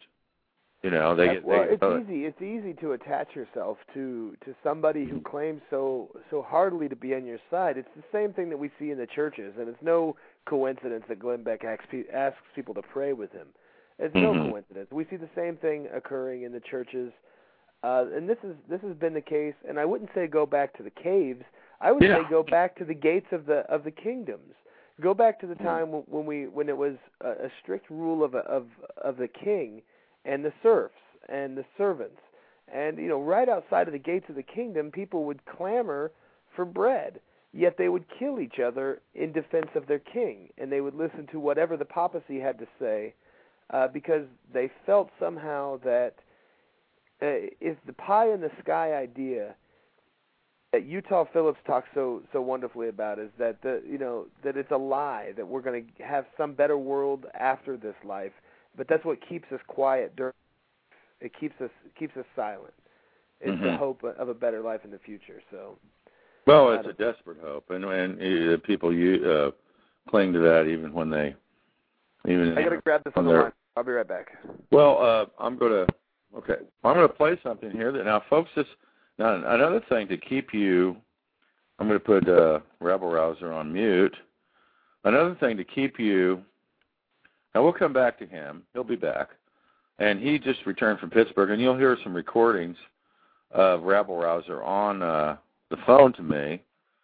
It's easy to attach yourself to somebody who claims so heartily to be on your side. It's the same thing that we see in the churches, and it's no coincidence that Glenn Beck asks people to pray with him. It's no coincidence. We see the same thing occurring in the churches, and this has been the case. And I wouldn't say go back to the caves. I would say go back to the gates of the kingdoms. Go back to the time when it was a strict rule of the king and the serfs and the servants. And, right outside of the gates of the kingdom, people would clamor for bread, yet they would kill each other in defense of their king, and they would listen to whatever the papacy had to say, because they felt somehow that if the pie in the sky idea that Utah Phillips talks so wonderfully about is that that it's a lie, that we're going to have some better world after this life. But that's what keeps us quiet. It keeps us silent. It's the hope of a better life in the future. So, well, it's a desperate hope, and people cling to that even when they I got to grab this on the line. I'll be right back. Well, I'm going to play something here. Now, folks, another thing to keep you. I'm going to put Rebel Rouser on mute. Another thing to keep you. Now, we'll come back to him. He'll be back. And he just returned from Pittsburgh, and you'll hear some recordings of Rebel Rouser on the phone to me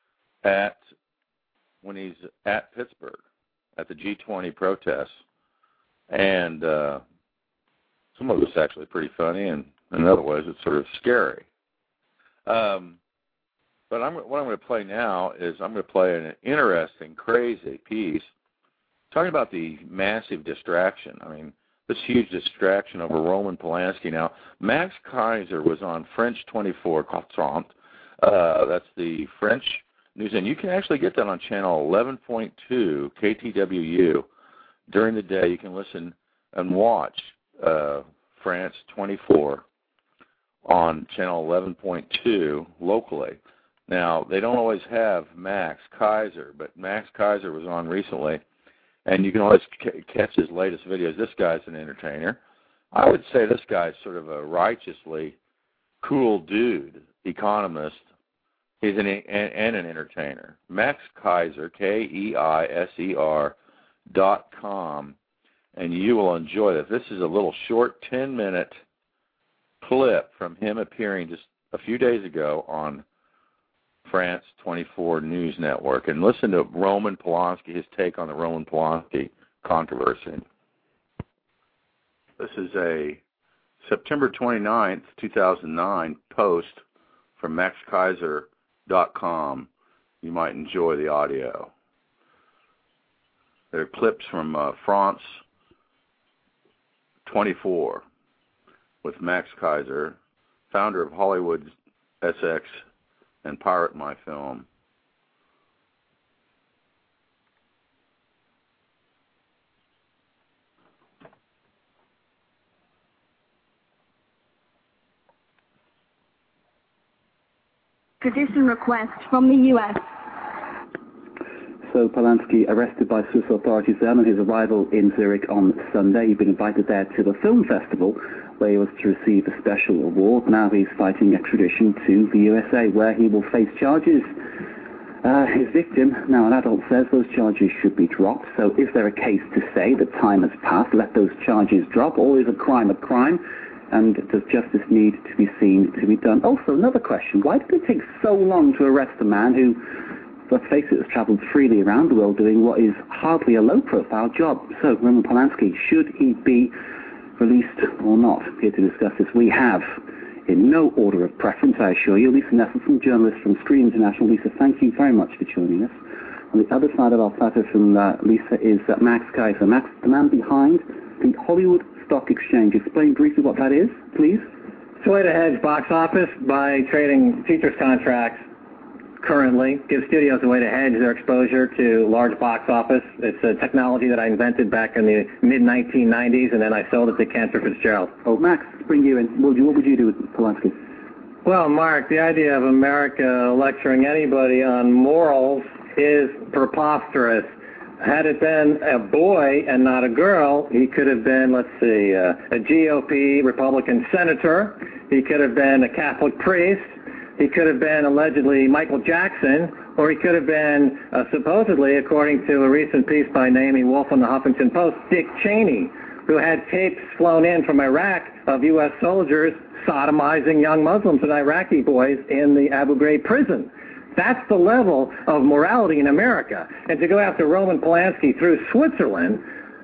when he's at Pittsburgh at the G20 protests. And some of it's actually pretty funny, and in other ways it's sort of scary. But what I'm going to play now is I'm going to play an interesting, crazy piece talking about the massive distraction. I mean, this huge distraction over Roman Polanski. Now, Max Kaiser was on French 24, Croissant, That's the French news, and you can actually get that on channel 11.2 KTWU. During the day, you can listen and watch France 24 on channel 11.2 locally. Now, they don't always have Max Kaiser, but Max Kaiser was on recently, and you can always catch his latest videos. This guy's an entertainer. I would say this guy's sort of a righteously cool dude, economist. He's an entertainer. Max Kaiser, KEISER.com, and you will enjoy this. This is a little short 10-minute clip from him appearing just a few days ago on France 24 News Network. And listen to Roman Polanski, his take on the Roman Polanski controversy. This is a September 29th, 2009 post from MaxKaiser.com. You might enjoy the audio. There are clips from France 24 with Max Kaiser, founder of Hollywood SX and Pirate My Film. Extradition request from the U.S. So Polanski arrested by Swiss authorities then on his arrival in Zurich on Sunday. He'd been invited there to the film festival where he was to receive a special award. Now he's fighting extradition to the USA where he will face charges. His victim, now an adult, says those charges should be dropped. So is there a case to say that time has passed, let those charges drop, or is a crime a crime? And does justice need to be seen to be done? Also, another question, why did it take so long to arrest a man who, let's face it, has travelled freely around the world doing what is hardly a low-profile job? So, Roman Polanski, should he be released or not? Here to discuss this, we have, in no order of preference, I assure you, Lisa Nesselson, journalist from Screen International. Lisa, thank you very much for joining us. On the other side of our platter from Lisa is Max Kaiser. Max, the man behind the Hollywood Stock Exchange. Explain briefly what that is, please. It's a way to hedge box office by trading features contracts currently. Gives studios a way to hedge their exposure to large box office. It's a technology that I invented back in the mid-1990s, and then I sold it to Cantor Fitzgerald. Oh, Max, bring you in. What would you do with Polanski? Well, Mark, the idea of America lecturing anybody on morals is preposterous. Had it been a boy and not a girl, he could have been, let's see, a GOP Republican senator. He could have been a Catholic priest. He could have been allegedly Michael Jackson, or he could have been supposedly, according to a recent piece by Naomi Wolf on the Huffington Post, Dick Cheney, who had tapes flown in from Iraq of U.S. soldiers sodomizing young Muslims and Iraqi boys in the Abu Ghraib prison. That's the level of morality in America. And to go after Roman Polanski through Switzerland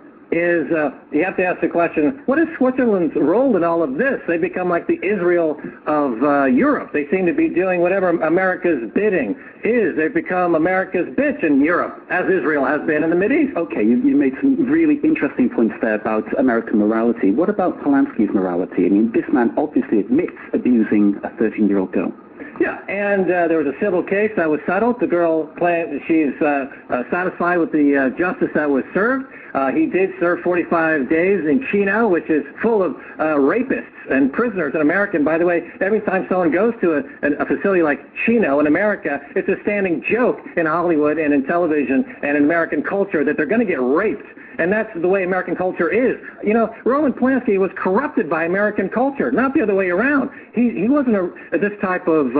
is, you have to ask the question, what is Switzerland's role in all of this? They become like the Israel of Europe. They seem to be doing whatever America's bidding is. They've become America's bitch in Europe, as Israel has been in the Mideast. Okay, you made some really interesting points there about American morality. What about Polanski's morality? I mean, this man obviously admits abusing a 13-year-old girl. Yeah, and there was a civil case that was settled. The girl, she's satisfied with the justice that was served. He did serve 45 days in Chino, which is full of rapists and prisoners in America. And by the way, every time someone goes to a facility like Chino in America, it's a standing joke in Hollywood and in television and in American culture that they're going to get raped. And that's the way American culture is. You know, Roman Polanski was corrupted by American culture, not the other way around. He wasn't this type of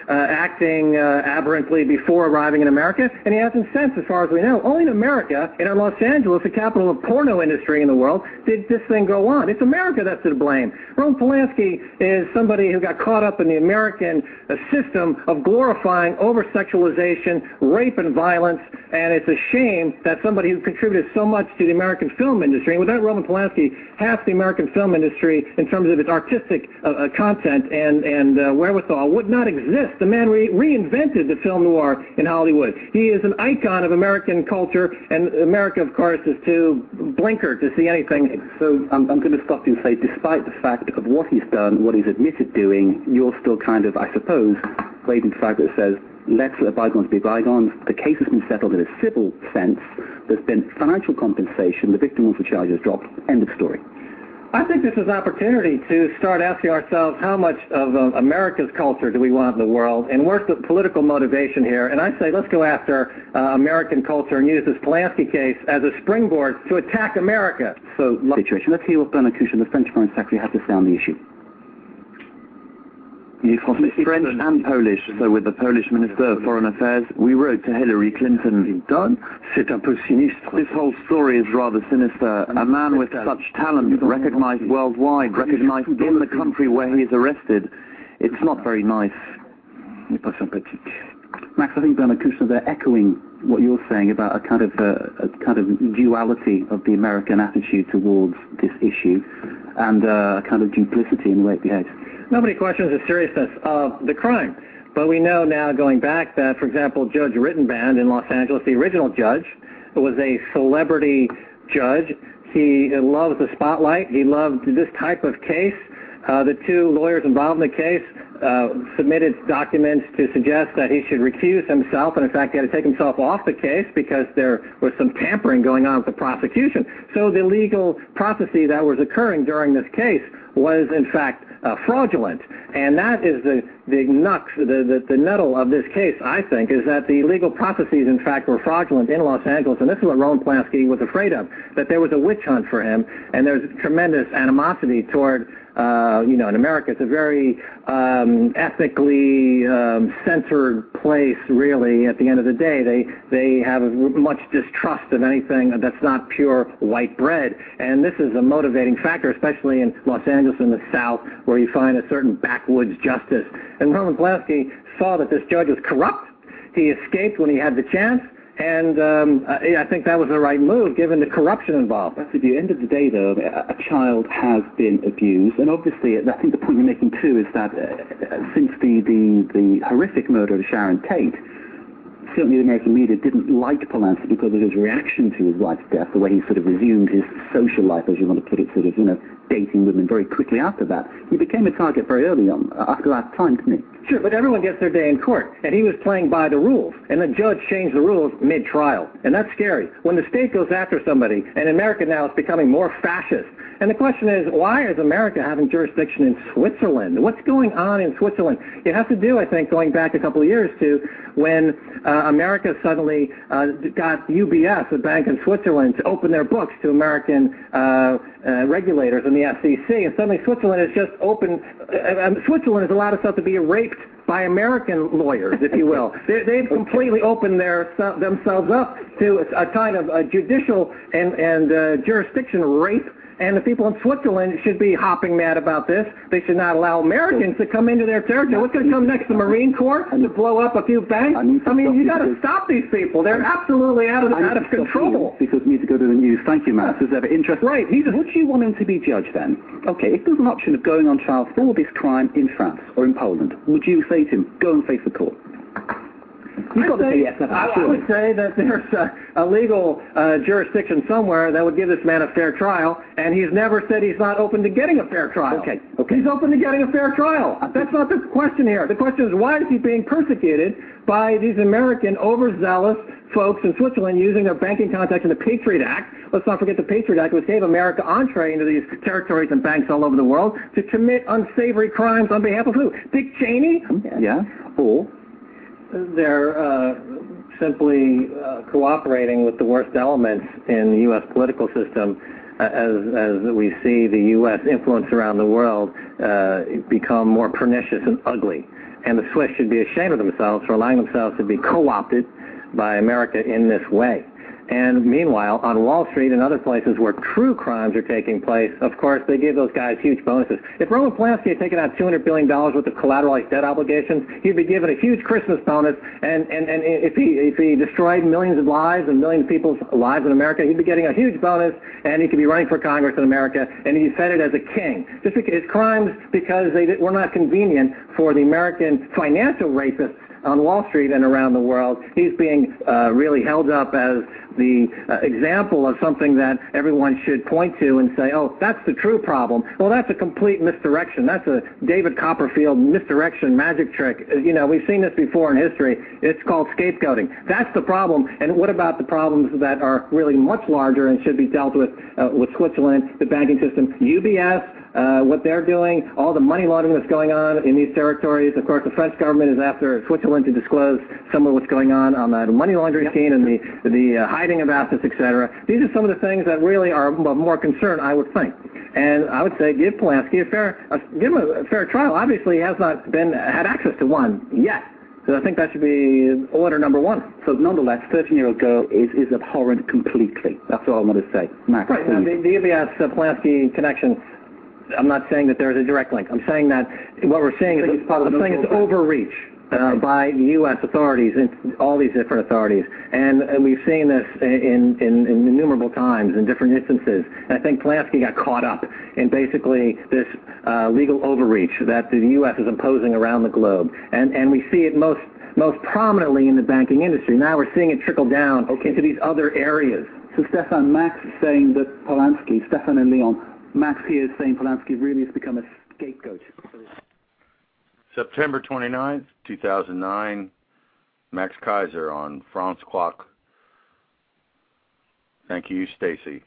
acting aberrantly before arriving in America, and he hasn't since, as far as we know. Only in America, in Los Angeles, the capital of porno industry in the world, did this thing go on. It's America that's to blame. Roman Polanski is somebody who got caught up in the American system of glorifying over-sexualization, rape, and violence, and it's a shame that somebody who contributed so much to the American film industry, and without Roman Polanski, half the American film industry, in terms of its artistic content and wherewithal, would not exist. The man reinvented the film noir in Hollywood. He is an icon of American culture, and America, of course, is too blinkered to see anything. So I'm going to stop you and say, despite the fact of what he's done, what he's admitted doing, you're still kind of, I suppose, blatant fact that says, let's let bygones be bygones. The case has been settled in a civil sense. There's been financial compensation. The victim wants the charges dropped. End of story. I think this is an opportunity to start asking ourselves how much of America's culture do we want in the world, and where's the political motivation here? And I say let's go after American culture and use this Polanski case as a springboard to attack America. So, situation. Let's hear what Bernard Kouchner, the French Foreign Secretary, had to say on the issue. French and Polish, so with the Polish Minister of Foreign Affairs, we wrote to Hillary Clinton, this whole story is rather sinister. A man with such talent, recognized worldwide, recognized in the country where he is arrested, it's not very nice. Max, I think Bernard Kouchner, they're echoing what you're saying about a kind of duality of the American attitude towards this issue and a kind of duplicity in the way it behaves. Nobody questions the seriousness of the crime. But we know now, going back, that, for example, Judge Rittenband in Los Angeles, the original judge, was a celebrity judge. He loves the spotlight. He loved this type of case. The two lawyers involved in the case submitted documents to suggest that he should recuse himself, and in fact he had to take himself off the case because there was some tampering going on with the prosecution. So the legal processes that was occurring during this case was in fact fraudulent, and that is the nettle of this case, I think, is that the legal processes in fact were fraudulent in Los Angeles, and this is what Roman Polanski was afraid of, that there was a witch hunt for him, and there's tremendous animosity toward in America. It's a very ethically centered place, really. At the end of the day, they have much distrust of anything that's not pure white bread, and this is a motivating factor, especially in Los Angeles in the South, where you find a certain backwoods justice. And Roman Polanski saw that this judge was corrupt. He escaped when he had the chance. And I think that was the right move, given the corruption involved. That's at the end of the day, though, a child has been abused, and obviously, I think the point you're making too is that since the horrific murder of Sharon Tate, certainly the American media didn't like Polanski because of his reaction to his wife's death, the way he sort of resumed his social life, as you want to put it, sort of, dating women very quickly after that. He became a target very early on, after that time, didn't he? Sure, but everyone gets their day in court, and he was playing by the rules, and the judge changed the rules mid-trial, and that's scary. When the state goes after somebody, and America now is becoming more fascist, and the question is, why is America having jurisdiction in Switzerland? What's going on in Switzerland? It has to do, I think, going back a couple of years to when America suddenly got UBS, a bank in Switzerland, to open their books to American regulators and the SEC, and suddenly Switzerland is just open. Switzerland has allowed itself to be raped by American lawyers, if you will. They've completely opened themselves up to a kind of judicial and jurisdiction rape. And the people in Switzerland should be hopping mad about this. They should not allow Americans to come into their territory. What's going to come next? The Marine Corps to blow up a few banks? I mean, you got to stop these people. They're absolutely out of control. Because we need to go to the news. Thank you, Matt. Is that interesting? Right. Would you want him to be judged then? Okay, if there's an option of going on trial for this crime in France or in Poland, would you say to him, go and face the court? I would say that there's a legal jurisdiction somewhere that would give this man a fair trial, and he's never said he's not open to getting a fair trial. Okay. He's open to getting a fair trial. That's not the question here. The question is, why is he being persecuted by these American overzealous folks in Switzerland using their banking contacts in the Patriot Act? Let's not forget the Patriot Act, which gave America entree into these territories and banks all over the world to commit unsavory crimes on behalf of who? Dick Cheney? Yeah. Or they're simply cooperating with the worst elements in the U.S. political system as we see the U.S. influence around the world become more pernicious and ugly. And the Swiss should be ashamed of themselves for allowing themselves to be co-opted by America in this way. And meanwhile, on Wall Street and other places where true crimes are taking place, of course, they give those guys huge bonuses. If Roman Polanski had taken out $200 billion worth of collateralized debt obligations, he'd be given a huge Christmas bonus. And if he destroyed millions of lives and millions of people's lives in America, he'd be getting a huge bonus, and he could be running for Congress in America, and he'd be feted as a king. Just because his crimes, because they were not convenient for the American financial rapists on Wall Street and around the world, he's being really held up as the example of something that everyone should point to and say, oh, that's the true problem. Well, that's a complete misdirection. That's a David Copperfield misdirection magic trick. We've seen this before in history. It's called scapegoating. That's the problem. And what about the problems that are really much larger and should be dealt with Switzerland, the banking system, UBS, what they're doing, all the money laundering that's going on in these territories. Of course, the French government is after Switzerland to disclose some of what's going on that money laundering scene and the hiding of assets, etc. These are some of the things that really are of more concern, I would think. And I would say give Polanski give him a fair trial. Obviously, he has not had access to one yet. So I think that should be order number one. So nonetheless, 13-year-old girl is abhorrent completely. That's all I'm going to say. Max, right. Now, the UBS Polanski connection, I'm not saying that there's a direct link. I'm saying that what we're seeing is it's overreach by the U.S. authorities and all these different authorities. And we've seen this in innumerable times in different instances. And I think Polanski got caught up in basically this legal overreach that the U.S. is imposing around the globe. And we see it most prominently in the banking industry. Now we're seeing it trickle down into these other areas. So Stefan, Max is saying that Polanski, Stefan and Leon, Max here is saying Polanski really has become a scapegoat. September 29th, 2009, Max Kaiser on France Clock. Thank you, Stacy.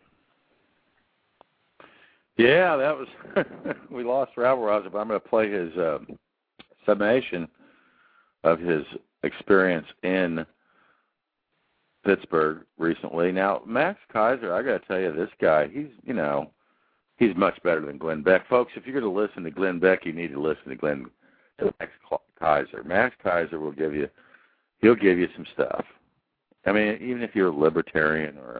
Yeah, that was, we lost Rabble-Rouser, but I'm going to play his summation of his experience in Pittsburgh recently. Now, Max Kaiser, I got to tell you, this guy, he's much better than Glenn Beck. Folks, if you're going to listen to Glenn Beck, you need to listen to Max Kaiser. Max Kaiser he'll give you some stuff. I mean, even if you're a libertarian or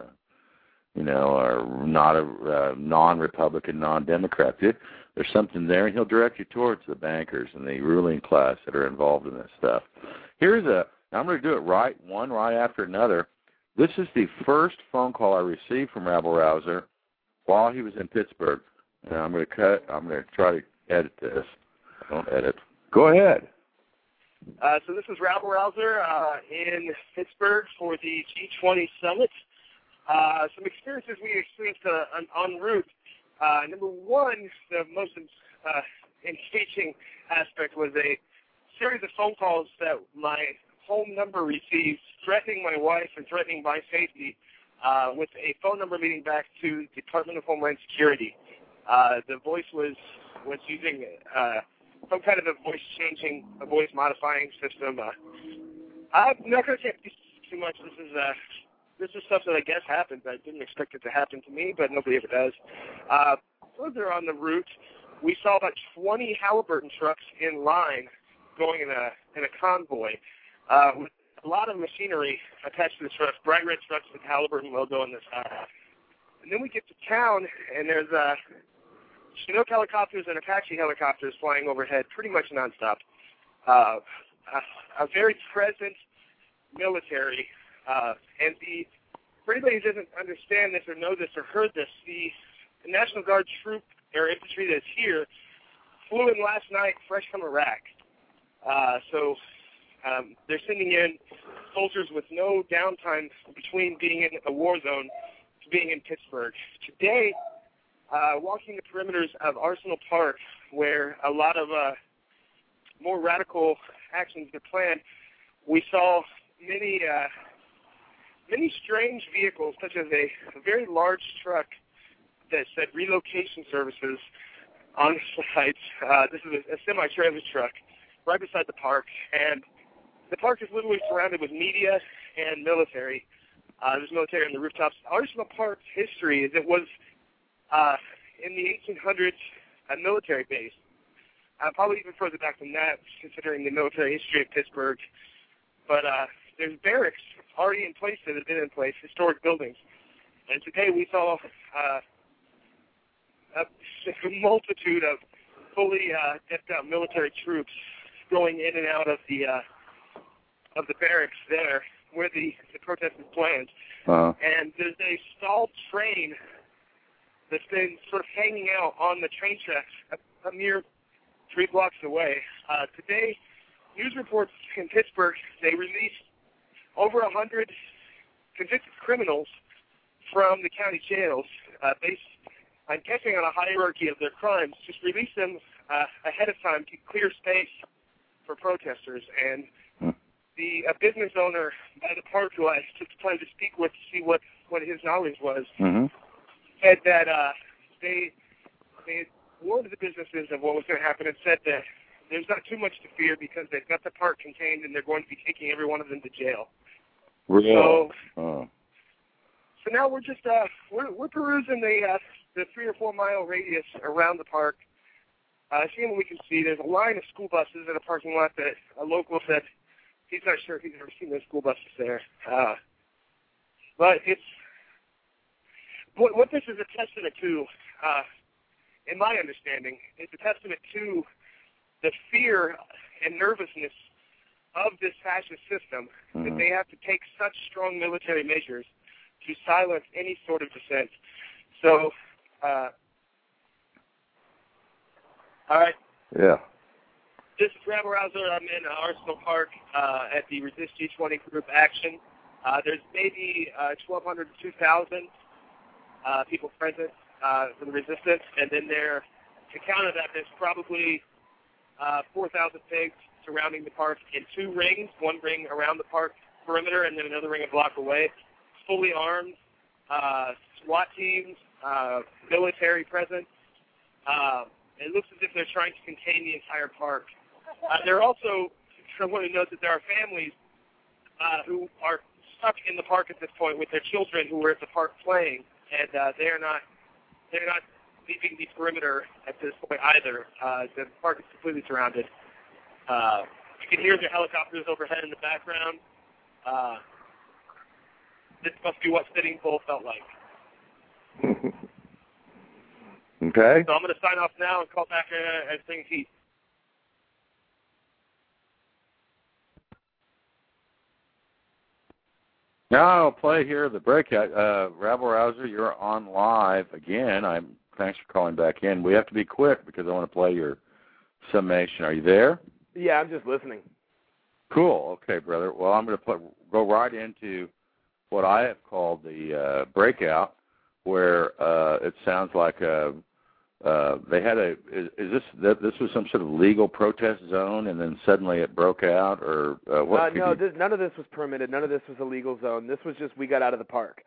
not a non-Republican, non-Democrat, there's something there, and he'll direct you towards the bankers and the ruling class that are involved in this stuff. I'm going to do it right after another. This is the first phone call I received from Rabble-Rouser while he was in Pittsburgh. And I'm going to try to edit this. I don't edit. Go ahead. So this is Rabble-Rouser in Pittsburgh for the G20 Summit. Some experiences we experienced en route. Number one, the most engaging aspect was a series of phone calls that my home number received, threatening my wife and threatening my safety, with a phone number leading back to the Department of Homeland Security. The voice was using some kind of a voice modifying system. I'm not going to say too much. This is stuff that I guess happens. I didn't expect it to happen to me, but nobody ever does. Further on the route, we saw about 20 Halliburton trucks in line going in a convoy with a lot of machinery attached to the trucks, bright red trucks with the Halliburton logo on the side. And then we get to town, and there's Chinook helicopters and Apache helicopters flying overhead pretty much nonstop. A very present military. And for anybody who doesn't understand this or know this or heard this, the National Guard troop or infantry that's here flew in last night fresh from Iraq. So they're sending in soldiers with no downtime between being in a war zone to being in Pittsburgh. Today, walking the perimeters of Arsenal Park, where a lot of more radical actions are planned, we saw many strange vehicles, such as a very large truck that said relocation services on the side. This is a semi-trailer truck right beside the park, and the park is literally surrounded with media and military. There's military on the rooftops. Arsenal Park's history is it was in the 1800s a military base. Probably even further back than that, considering the military history of Pittsburgh. But there's barracks already in place that have been in place, historic buildings. And today we saw a multitude of fully decked out military troops going in and out of the barracks there where the protest is planned. And there's a stalled train that's been sort of hanging out on the train tracks a mere 3 blocks away. Today news reports in Pittsburgh, they released over 100 convicted criminals from the county jails based, I'm guessing, on a hierarchy of their crimes. Just release them ahead of time to clear space for protesters. And the business owner by the park, who I took the time to speak with to see what his knowledge was, said that they had warned the businesses of what was going to happen and said that there's not too much to fear because they've got the park contained and they're going to be taking every one of them to jail. Really? So now we're just we're perusing the 3 or 4 mile radius around the park, seeing what we can see. There's a line of school buses in a parking lot that a local said he's not sure if he's ever seen those school buses there. But it's what this is a testament to, in my understanding, it's a testament to the fear and nervousness of this fascist system that they have to take such strong military measures to silence any sort of dissent. So, all right. Yeah. This is Rabble Rouser. I'm in Arsenal Park at the Resist G20 group action. There's maybe 1,200 to 2,000 people present for the resistance, and then to counter that, there's probably 4,000 pigs surrounding the park in 2 rings, 1 ring around the park perimeter and then another ring a block away, fully armed, SWAT teams, military presence. It looks as if they're trying to contain the entire park. There are also, I want to note that there are families who are stuck in the park at this point with their children who are at the park playing, and they're not leaving the perimeter at this point either. The park is completely surrounded. You can hear the helicopters overhead in the background. This must be what Sitting Bull felt like. Okay. So I'm going to sign off now and call back as things heat. Now I'll play here the breakout. Rabble Rouser, you're on live again. Thanks for calling back in. We have to be quick because I want to play your summation. Are you there? Yeah, I'm just listening. Cool. Okay, brother. Well, I'm going to go right into what I have called the breakout, where it sounds like they had this was some sort of legal protest zone, and then suddenly it broke out, or what? No, none of this was permitted. None of this was a legal zone. This was just we got out of the park.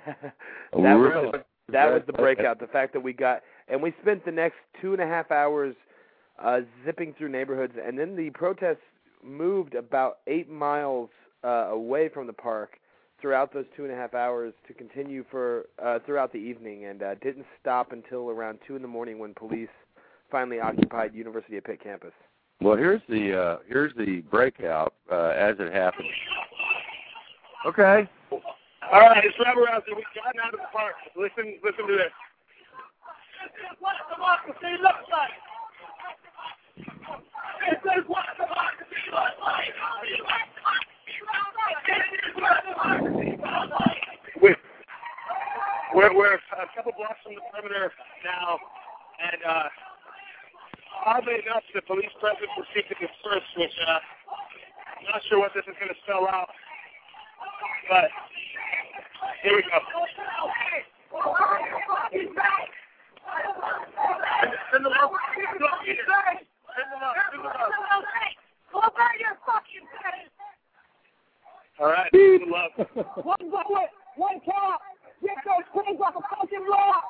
That was the breakout. The fact that we spent the next 2.5 hours zipping through neighborhoods, and then the protests moved about 8 miles away from the park throughout those 2.5 hours to continue for throughout the evening, and didn't stop until around 2 in the morning when police finally occupied University of Pitt campus. Well, here's the breakout as it happened. Okay. All right, it's Rabble Rouser. We've gotten out of the park. Listen to this. This is what democracy looks like. This is what democracy looks like. We're a couple blocks from the perimeter now, and oddly enough, the police presence was seeking to disperse, which I'm not sure what this is going to spell out, but here we go. Send them up. All right. One count. Get those things off a fucking block.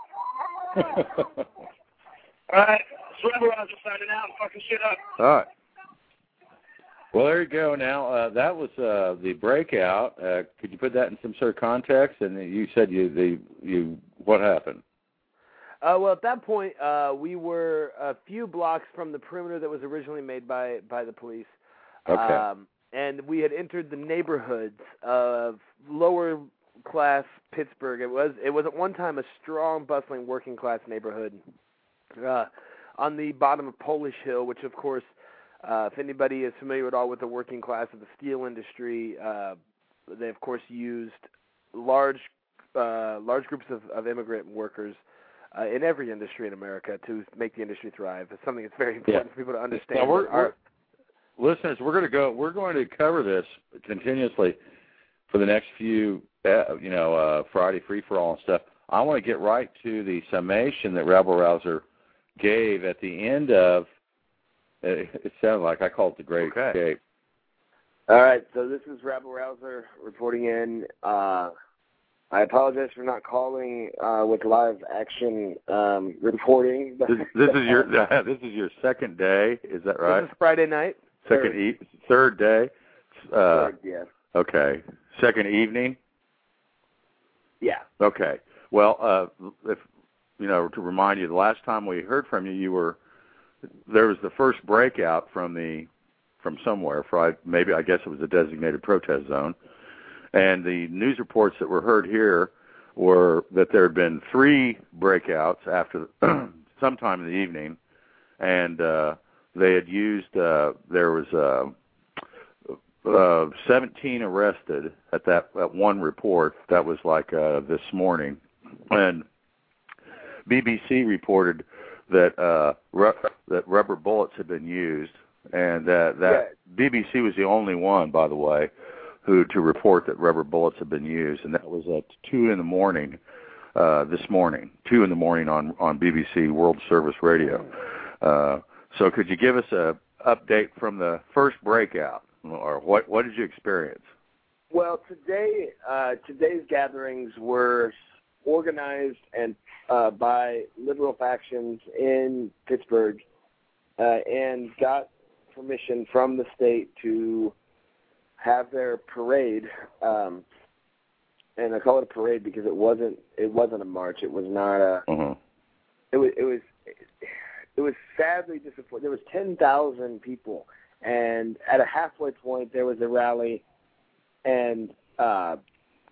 All right. It's Rabble Rouser signing out and fucking shit up. All right. Well, there you go. Now that was the breakout. Could you put that in some sort of context? And you said you what happened? Well, at that point, we were a few blocks from the perimeter that was originally made by the police. Okay. And we had entered the neighborhoods of lower class Pittsburgh. It was at one time a strong, bustling, working class neighborhood on the bottom of Polish Hill, which of course, if anybody is familiar at all with the working class of the steel industry, they of course used large groups of immigrant workers in every industry in America to make the industry thrive. It's something that's very important for people to understand. Now listeners, we're going to cover this continuously for the next few, Friday free-for-all and stuff. I want to get right to the summation that Rebel Rouser gave at the end of, it sounded like I called it the Great Escape. All right, so this is Rebel Rouser reporting in. I apologize for not calling with live action reporting. This is your second day, is that right? This is Friday night. Third day. Third, yeah. Okay. Second evening. Yeah. Okay. Well, if to remind you, the last time we heard from you, there was the first breakout from somewhere. I guess it was a designated protest zone. And the news reports that were heard here were that there had been 3 breakouts after sometime in the evening, and they had used. There was 17 arrested at that one report. That was like this morning, and BBC reported that rubber bullets had been used, and that BBC was the only one, by the way, to report that rubber bullets had been used, and that was at 2 in the morning this morning, 2 in the morning on BBC World Service Radio. So could you give us a update from the first breakout, or what did you experience? Well, today's gatherings were organized and by liberal factions in Pittsburgh and got permission from the state to have their parade, and I call it a parade because it wasn't a march. It was not a. Uh-huh. It was sadly disappointing. There was 10,000 people, and at a halfway point there was a rally, and the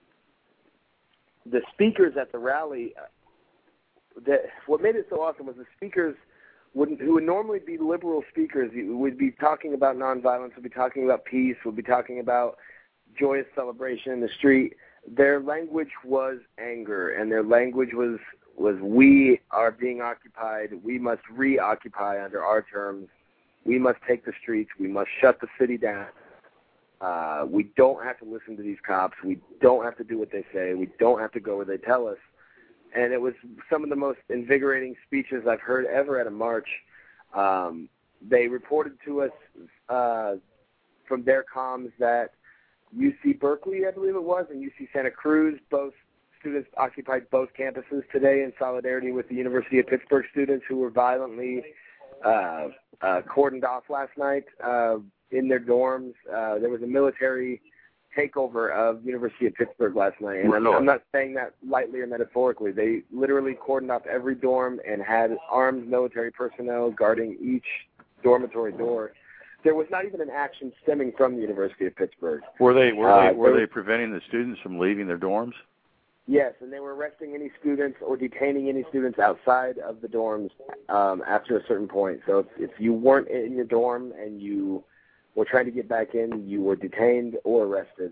speakers at the rally. What made it so awesome was the speakers who would normally be liberal speakers would be talking about nonviolence, would be talking about peace, would be talking about joyous celebration in the street. Their language was anger, and their language was we are being occupied. We must reoccupy under our terms. We must take the streets. We must shut the city down. We don't have to listen to these cops. We don't have to do what they say. We don't have to go where they tell us. And it was some of the most invigorating speeches I've heard ever at a march. They reported to us from their comms that UC Berkeley, I believe it was, and UC Santa Cruz, both students occupied both campuses today in solidarity with the University of Pittsburgh students who were violently cordoned off last night in their dorms. There was a military takeover of University of Pittsburgh last night, and I'm not saying that lightly or metaphorically. They literally cordoned off every dorm and had armed military personnel guarding each dormitory door. There was not even an action stemming from the University of Pittsburgh. Were they preventing the students from leaving their dorms? Yes, and they were arresting any students or detaining any students outside of the dorms after a certain point. So if you weren't in your dorm and you were trying to get back in, you were detained or arrested.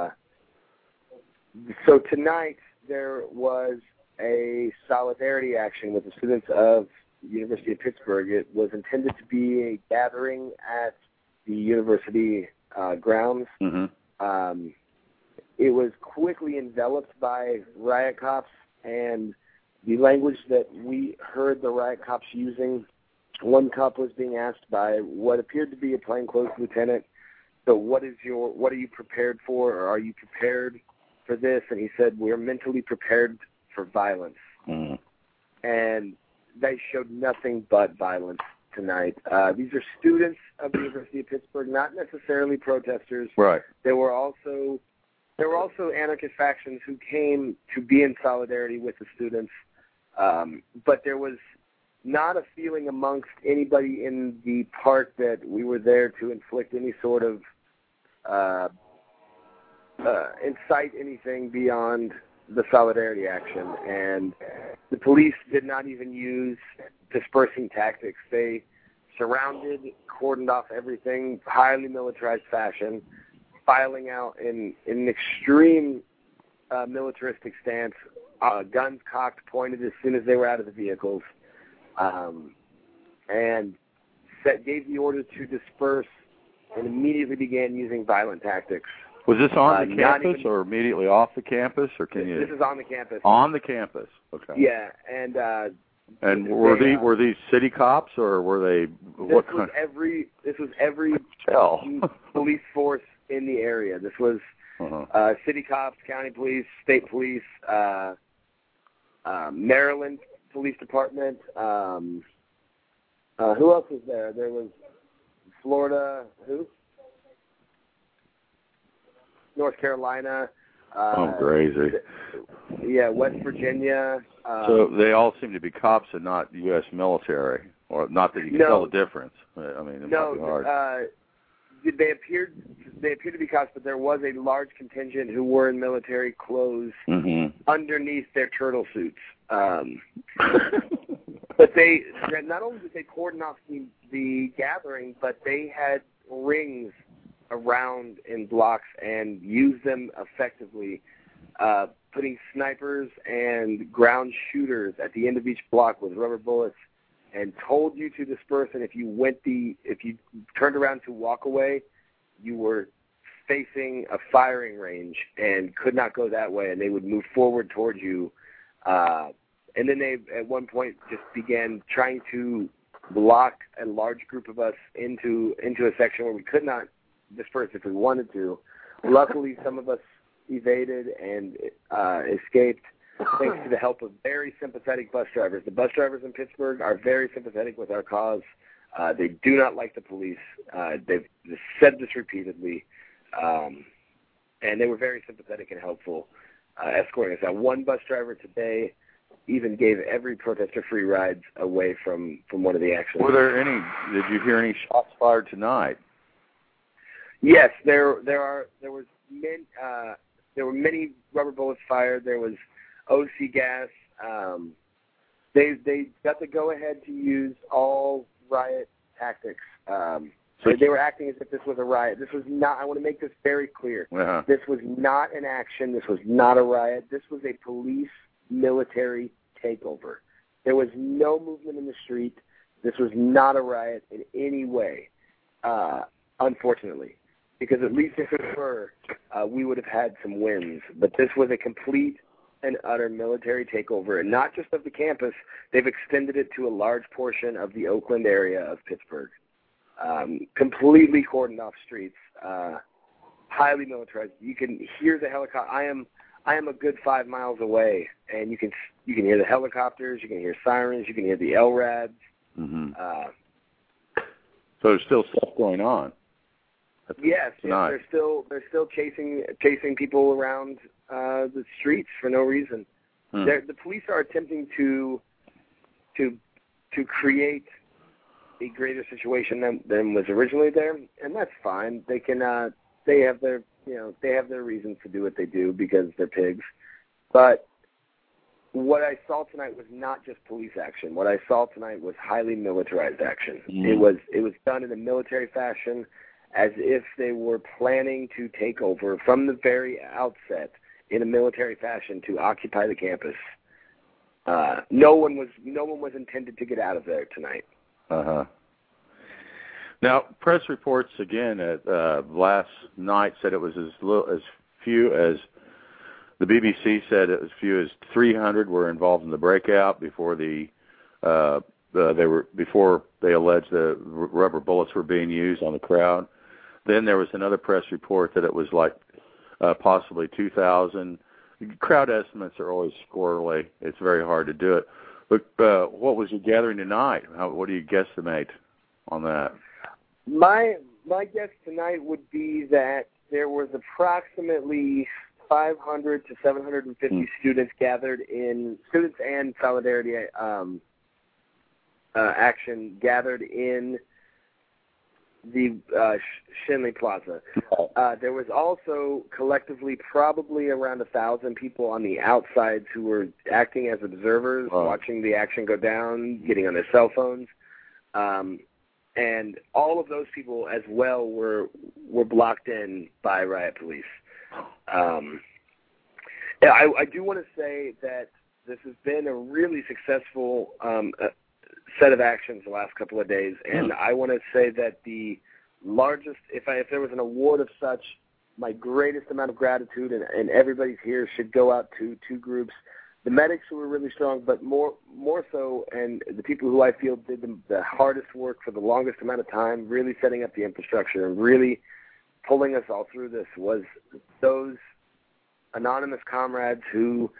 So tonight there was a solidarity action with the students of the University of Pittsburgh. It was intended to be a gathering at the university grounds. Mm-hmm. It was quickly enveloped by riot cops, and the language that we heard the riot cops using, one cop was being asked by what appeared to be a plainclothes lieutenant, so what are you prepared for, or are you prepared for this? And he said, we're mentally prepared for violence. Mm-hmm. And they showed nothing but violence tonight. These are students of the University of Pittsburgh, not necessarily protesters. Right. There were also anarchist factions who came to be in solidarity with the students, but there was not a feeling amongst anybody in the park that we were there to inflict any sort of incite anything beyond the solidarity action. And the police did not even use dispersing tactics. They surrounded, cordoned off everything, highly militarized fashion, filing out in an extreme militaristic stance, guns cocked, pointed as soon as they were out of the vehicles, and gave the order to disperse and immediately began using violent tactics. Was this on the campus or immediately off the campus, or can you? This is on the campus. On the campus, okay. Yeah, and were these city cops or were they what kind? This was every police force in the area. This was city cops, county police, state police, Maryland Police Department. Who else was there? There was Florida. Who? North Carolina. Crazy. Yeah, West Virginia. So they all seem to be cops and not U.S. military, or not that you can tell the difference. I mean, it might be hard. They appeared to be cops, but there was a large contingent who were in military clothes underneath their turtle suits. But they not only did they cordon off the gathering, but they had rings around in blocks and used them effectively, putting snipers and ground shooters at the end of each block with rubber bullets, and told you to disperse. And if you turned around to walk away, you were facing a firing range and could not go that way, and they would move forward towards you. And then they, at one point, just began trying to block a large group of us into a section where we could not dispersed if we wanted to. Luckily, some of us evaded and escaped thanks to the help of very sympathetic bus drivers. The bus drivers in Pittsburgh are very sympathetic with our cause. They do not like the police. They've said this repeatedly. And they were very sympathetic and helpful, escorting us out. One bus driver today even gave every protester free rides away from one of the actions. Did you hear any shots fired tonight? Yes, there were many rubber bullets fired. There was OC gas. They got the go ahead to use all riot tactics. They were acting as if this was a riot. This was not. I want to make this very clear. This was not an action. This was not a riot. This was a police military takeover. There was no movement in the street. This was not a riot in any way, unfortunately. Because at least if it were, we would have had some wins. But this was a complete and utter military takeover, and not just of the campus. They've extended it to a large portion of the Oakland area of Pittsburgh. Completely cordoned off streets, highly militarized. You can hear the helicopter. I am a good 5 miles away, and you can hear the helicopters. You can hear sirens. You can hear the LRADs. So there's still stuff going on. Yes, they're still chasing people around the streets for no reason. The police are attempting to create a greater situation than was originally there, and that's fine. They can they have their reasons to do what they do because they're pigs. But what I saw tonight was not just police action. What I saw tonight was highly militarized action. It was done in a military fashion, as if they were planning to take over from the very outset in a military fashion to occupy the campus. No one was intended to get out of there tonight. Now, press reports again at last night said it was as few as the BBC said as few as 300 were involved in the breakout before before they alleged the rubber bullets were being used on the crowd. Then there was another press report that it was like possibly 2,000. Crowd estimates are always squirrely. It's very hard to do it. But what was your gathering tonight? What do you guesstimate on that? My guess tonight would be that there was approximately 500 to 750 students and Solidarity Action gathered in the Schenley Plaza. There was also collectively probably around 1,000 people on the outsides who were acting as observers, watching the action go down, getting on their cell phones. And all of those people as well were blocked in by riot police. I do want to say that this has been a really successful set of actions the last couple of days, and I want to say that the largest, if there was an award of such, my greatest amount of gratitude, and everybody's here, should go out to two groups. The medics, who were really strong, but more so, and the people who I feel did the hardest work for the longest amount of time, really setting up the infrastructure and really pulling us all through this, was those anonymous comrades who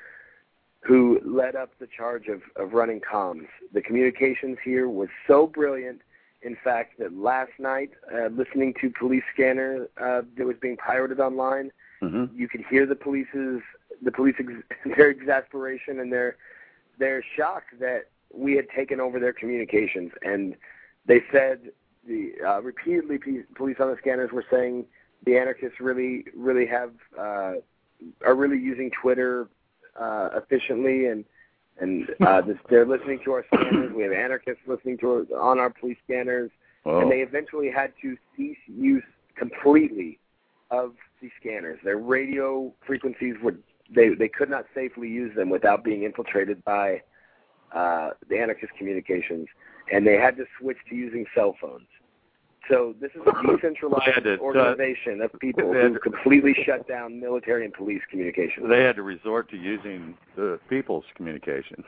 led up the charge of running comms. The communications here was so brilliant, in fact, that last night, listening to police scanner that was being pirated online, you could hear the police's their exasperation and their shock that we had taken over their communications. And they said repeatedly, police on the scanners were saying the anarchists really have are really using Twitter efficiently, and they're listening to our scanners. We have anarchists listening to on our police scanners, and they eventually had to cease use completely of the scanners. Their radio frequencies they could not safely use them without being infiltrated by the anarchist communications, and they had to switch to using cell phones. So this is a decentralized organization of people who completely shut down military and police communications. They had to resort to using the people's communication.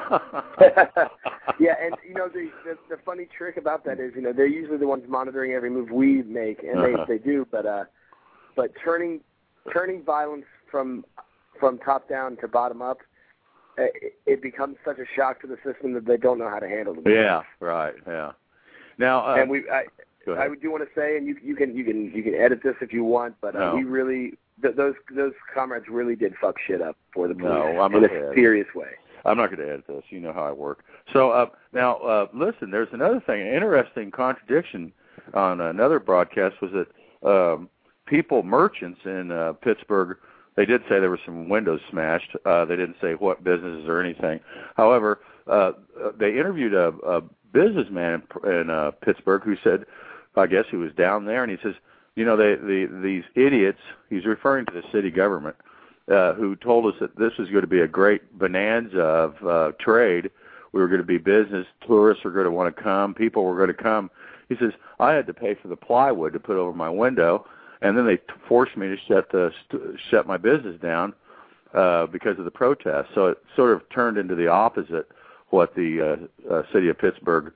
Yeah, and the funny trick about that is they're usually the ones monitoring every move we make, and they do, but turning violence from top down to bottom up, it becomes such a shock to the system that they don't know how to handle it. Yeah, right. Yeah. Now, and I do want to say, and you can edit this if you want, but we really those comrades really did fuck shit up for the police in a serious way. I'm not going to edit this. You know how I work. So now, listen. There's another thing, an interesting contradiction on another broadcast was that merchants in Pittsburgh. They did say there were some windows smashed. They didn't say what businesses or anything. However, they interviewed a businessman in Pittsburgh who said, I guess he was down there, and he says, these idiots, he's referring to the city government, who told us that this was going to be a great bonanza of trade. We were going to be business. Tourists were going to want to come. People were going to come. He says, I had to pay for the plywood to put over my window, and then they forced me to shut my business down because of the protest. So it sort of turned into the opposite what the city of Pittsburgh,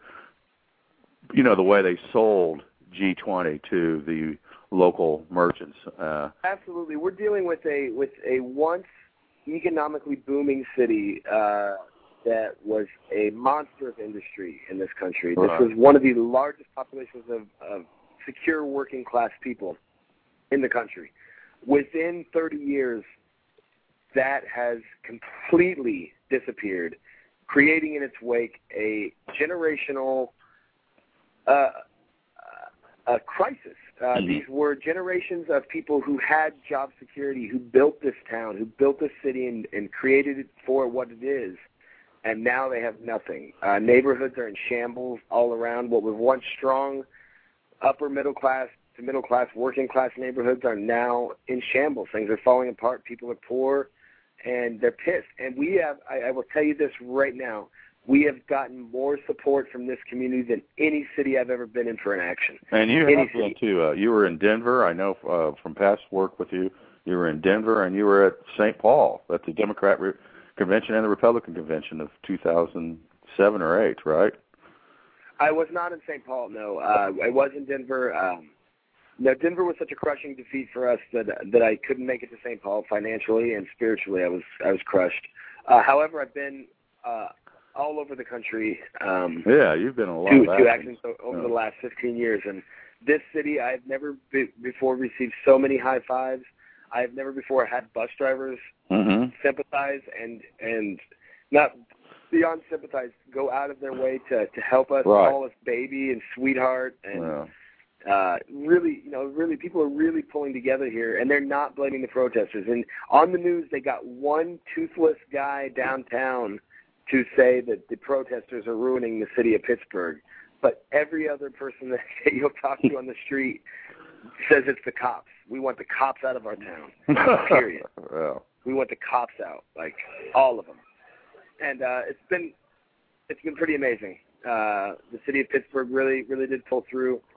the way they sold G20 to the local merchants. Absolutely. We're dealing with a once economically booming city that was a monster of industry in this country. This was one of the largest populations of secure working class people in the country. Within 30 years, that has completely disappeared, creating in its wake a generational crisis. These were generations of people who had job security, who built this town, who built this city and created it for what it is, and now they have nothing. Neighborhoods are in shambles all around. What was once strong upper middle class to middle class, working class neighborhoods are now in shambles. Things are falling apart. People are poor, and they're pissed. And we have, I will tell you this right now, we have gotten more support from this community than any city I've ever been in for an action. And you have been too. You were in Denver. I know from past work with you. You were in Denver, and you were at St. Paul at the Democrat Convention and the Republican Convention of 2007 or 8, right? I was not in St. Paul, no. I was in Denver. No, Denver was such a crushing defeat for us that I couldn't make it to St. Paul financially and spiritually. I was crushed. However, I've been all over the country. Yeah, you've been a lot to actions over the last 15 years, and this city, I've never before received so many high fives. I've never before had bus drivers sympathize and not beyond sympathize, go out of their way to help us, call us baby and sweetheart, and really people are really pulling together here, and they're not blaming the protesters. And on the news, they got one toothless guy downtown to say that the protesters are ruining the city of Pittsburgh, but every other person that you'll talk to on the street says it's the cops. We want the cops out of our town, period. We want the cops out, like all of them. And it's been pretty amazing. The city of Pittsburgh really did pull through.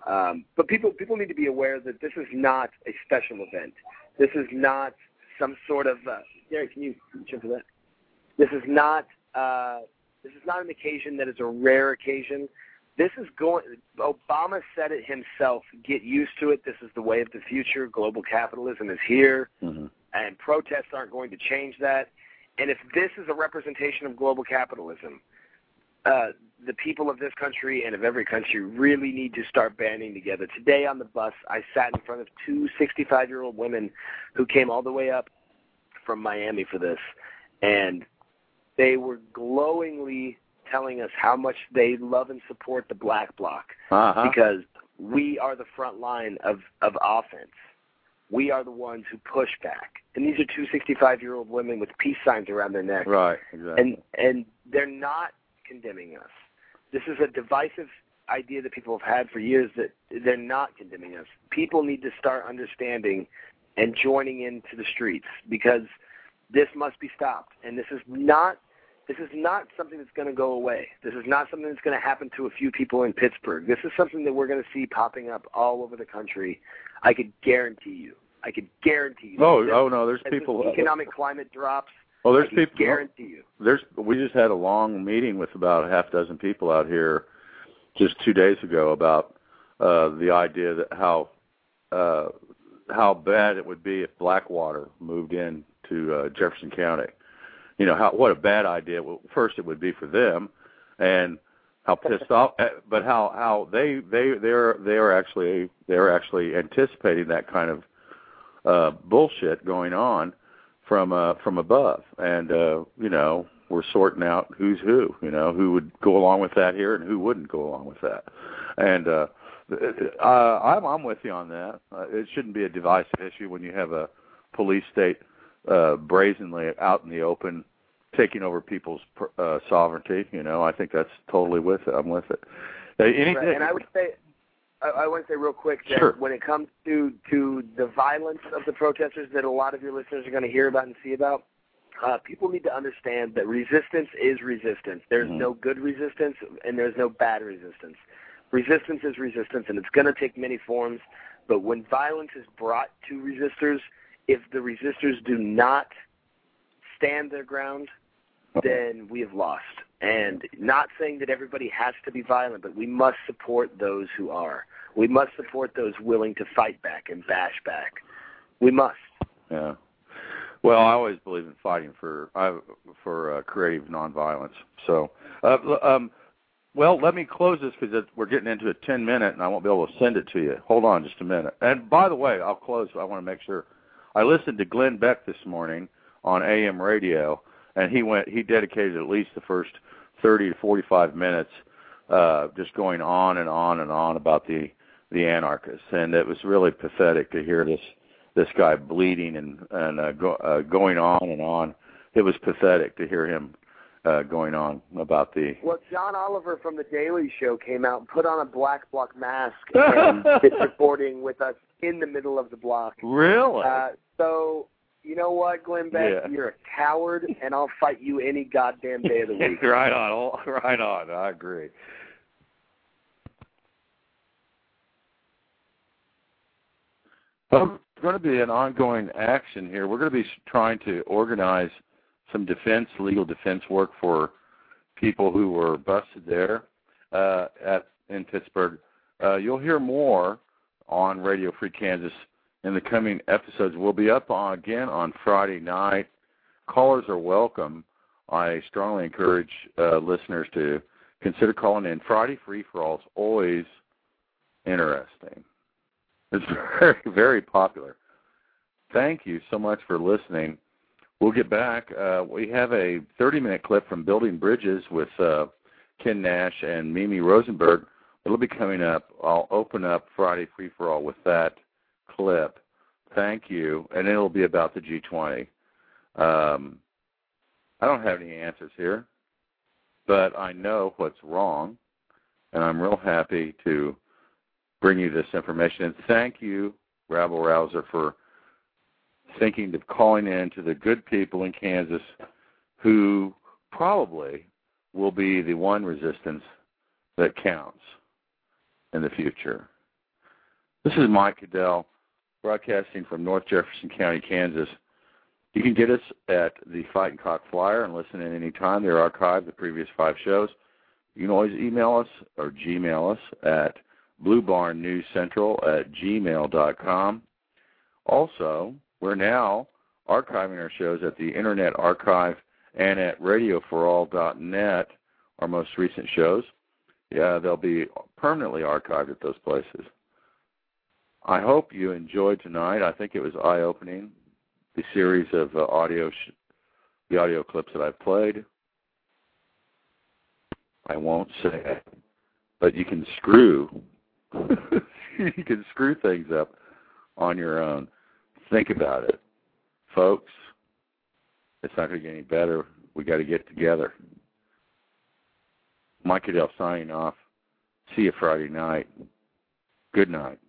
But people need to be aware that this is not a special event. This is not some sort of Gary, can you jump to that? This is not an occasion that is a rare occasion. This is Obama said it himself, get used to it. This is the way of the future. Global capitalism is here, and protests aren't going to change that. And if this is a representation of global capitalism, the people of this country and of every country really need to start banding together. Today on the bus, I sat in front of two 65-year-old women who came all the way up from Miami for this, and they were glowingly telling us how much they love and support the Black Bloc because we are the front line of offense. We are the ones who push back. And these are two 65-year-old women with peace signs around their neck. Right, exactly. And they're not condemning us. This is a divisive idea that people have had for years that they're not condemning us. People need to start understanding and joining into the streets because this must be stopped. And this is not something that's going to go away. This is not something that's going to happen to a few people in Pittsburgh. This is something that we're going to see popping up all over the country. I could guarantee you. Oh, no, there's people. The economic climate drops. Oh, there's people. Guarantee you. We just had a long meeting with about a half dozen people out here just 2 days ago about the idea that how bad it would be if Blackwater moved into Jefferson County. You know what a bad idea. Well, first it would be for them, and how pissed off. But how they're actually anticipating that kind of bullshit going on from above, and we're sorting out who's who. Who would go along with that here and who wouldn't go along with that. And I'm with you on that. It shouldn't be a divisive issue when you have a police state brazenly out in the open, taking over people's sovereignty. I think that's totally with it. I'm with it. Right. And I want to say real quick that when it comes to the violence of the protesters that a lot of your listeners are going to hear about and see about, people need to understand that resistance is resistance. There's no good resistance and there's no bad resistance. Resistance is resistance, and it's going to take many forms. But when violence is brought to resistors, if the resistors do not stand their ground, then we have lost. And not saying that everybody has to be violent, but we must support those who are. We must support those willing to fight back and bash back. We must. Yeah. Well, I always believe in fighting for creative nonviolence. So, well, let me close this because we're getting into a 10-minute, and I won't be able to send it to you. Hold on just a minute. And by the way, I'll close. I want to make sure. I listened to Glenn Beck this morning on AM radio, and he dedicated at least the first 30 to 45 minutes just going on and on and on about the anarchists, and it was really pathetic to hear this guy bleeding and going on and on. It was pathetic to hear him going on about the... Well, John Oliver from The Daily Show came out and put on a Black Bloc mask and did reporting with us in the middle of the block. Really? So, you know what, Glenn Beck? Yeah. You're a coward, and I'll fight you any goddamn day of the week. Right on. I agree. Well, it's going to be an ongoing action here. We're going to be trying to organize some legal defense work for people who were busted there in Pittsburgh. You'll hear more on Radio Free Kansas in the coming episodes. We'll be up again on Friday night. Callers are welcome. I strongly encourage listeners to consider calling in. Friday Free-for-All is always interesting. It's very, very popular. Thank you so much for listening. We'll get back. We have a 30-minute clip from Building Bridges with Ken Nash and Mimi Rosenberg. It'll be coming up. I'll open up Friday Free-for-All with that clip. Thank you. And it'll be about the G20. I don't have any answers here, but I know what's wrong, and I'm real happy to bring you this information. And thank you, Rabble Rouser, for thinking of calling in to the good people in Kansas who probably will be the one resistance that counts in the future. This is Mike Cadell, broadcasting from North Jefferson County, Kansas. You can get us at the Fighting Cock Flyer and listen at any time. They're archived, the previous 5 shows. You can always email us or Gmail us at bluebarnnewscentral@gmail.com. Also, we're now archiving our shows at the Internet Archive and at radioforall.net, our most recent shows. Yeah, they'll be permanently archived at those places. I hope you enjoyed tonight. I think it was eye-opening, the series of the audio clips that I've played. I won't say it, but you can screw you can screw things up on your own. Think about it, folks. It's not going to get any better. We got to get together. Mike Cadell signing off. See you Friday night. Good night.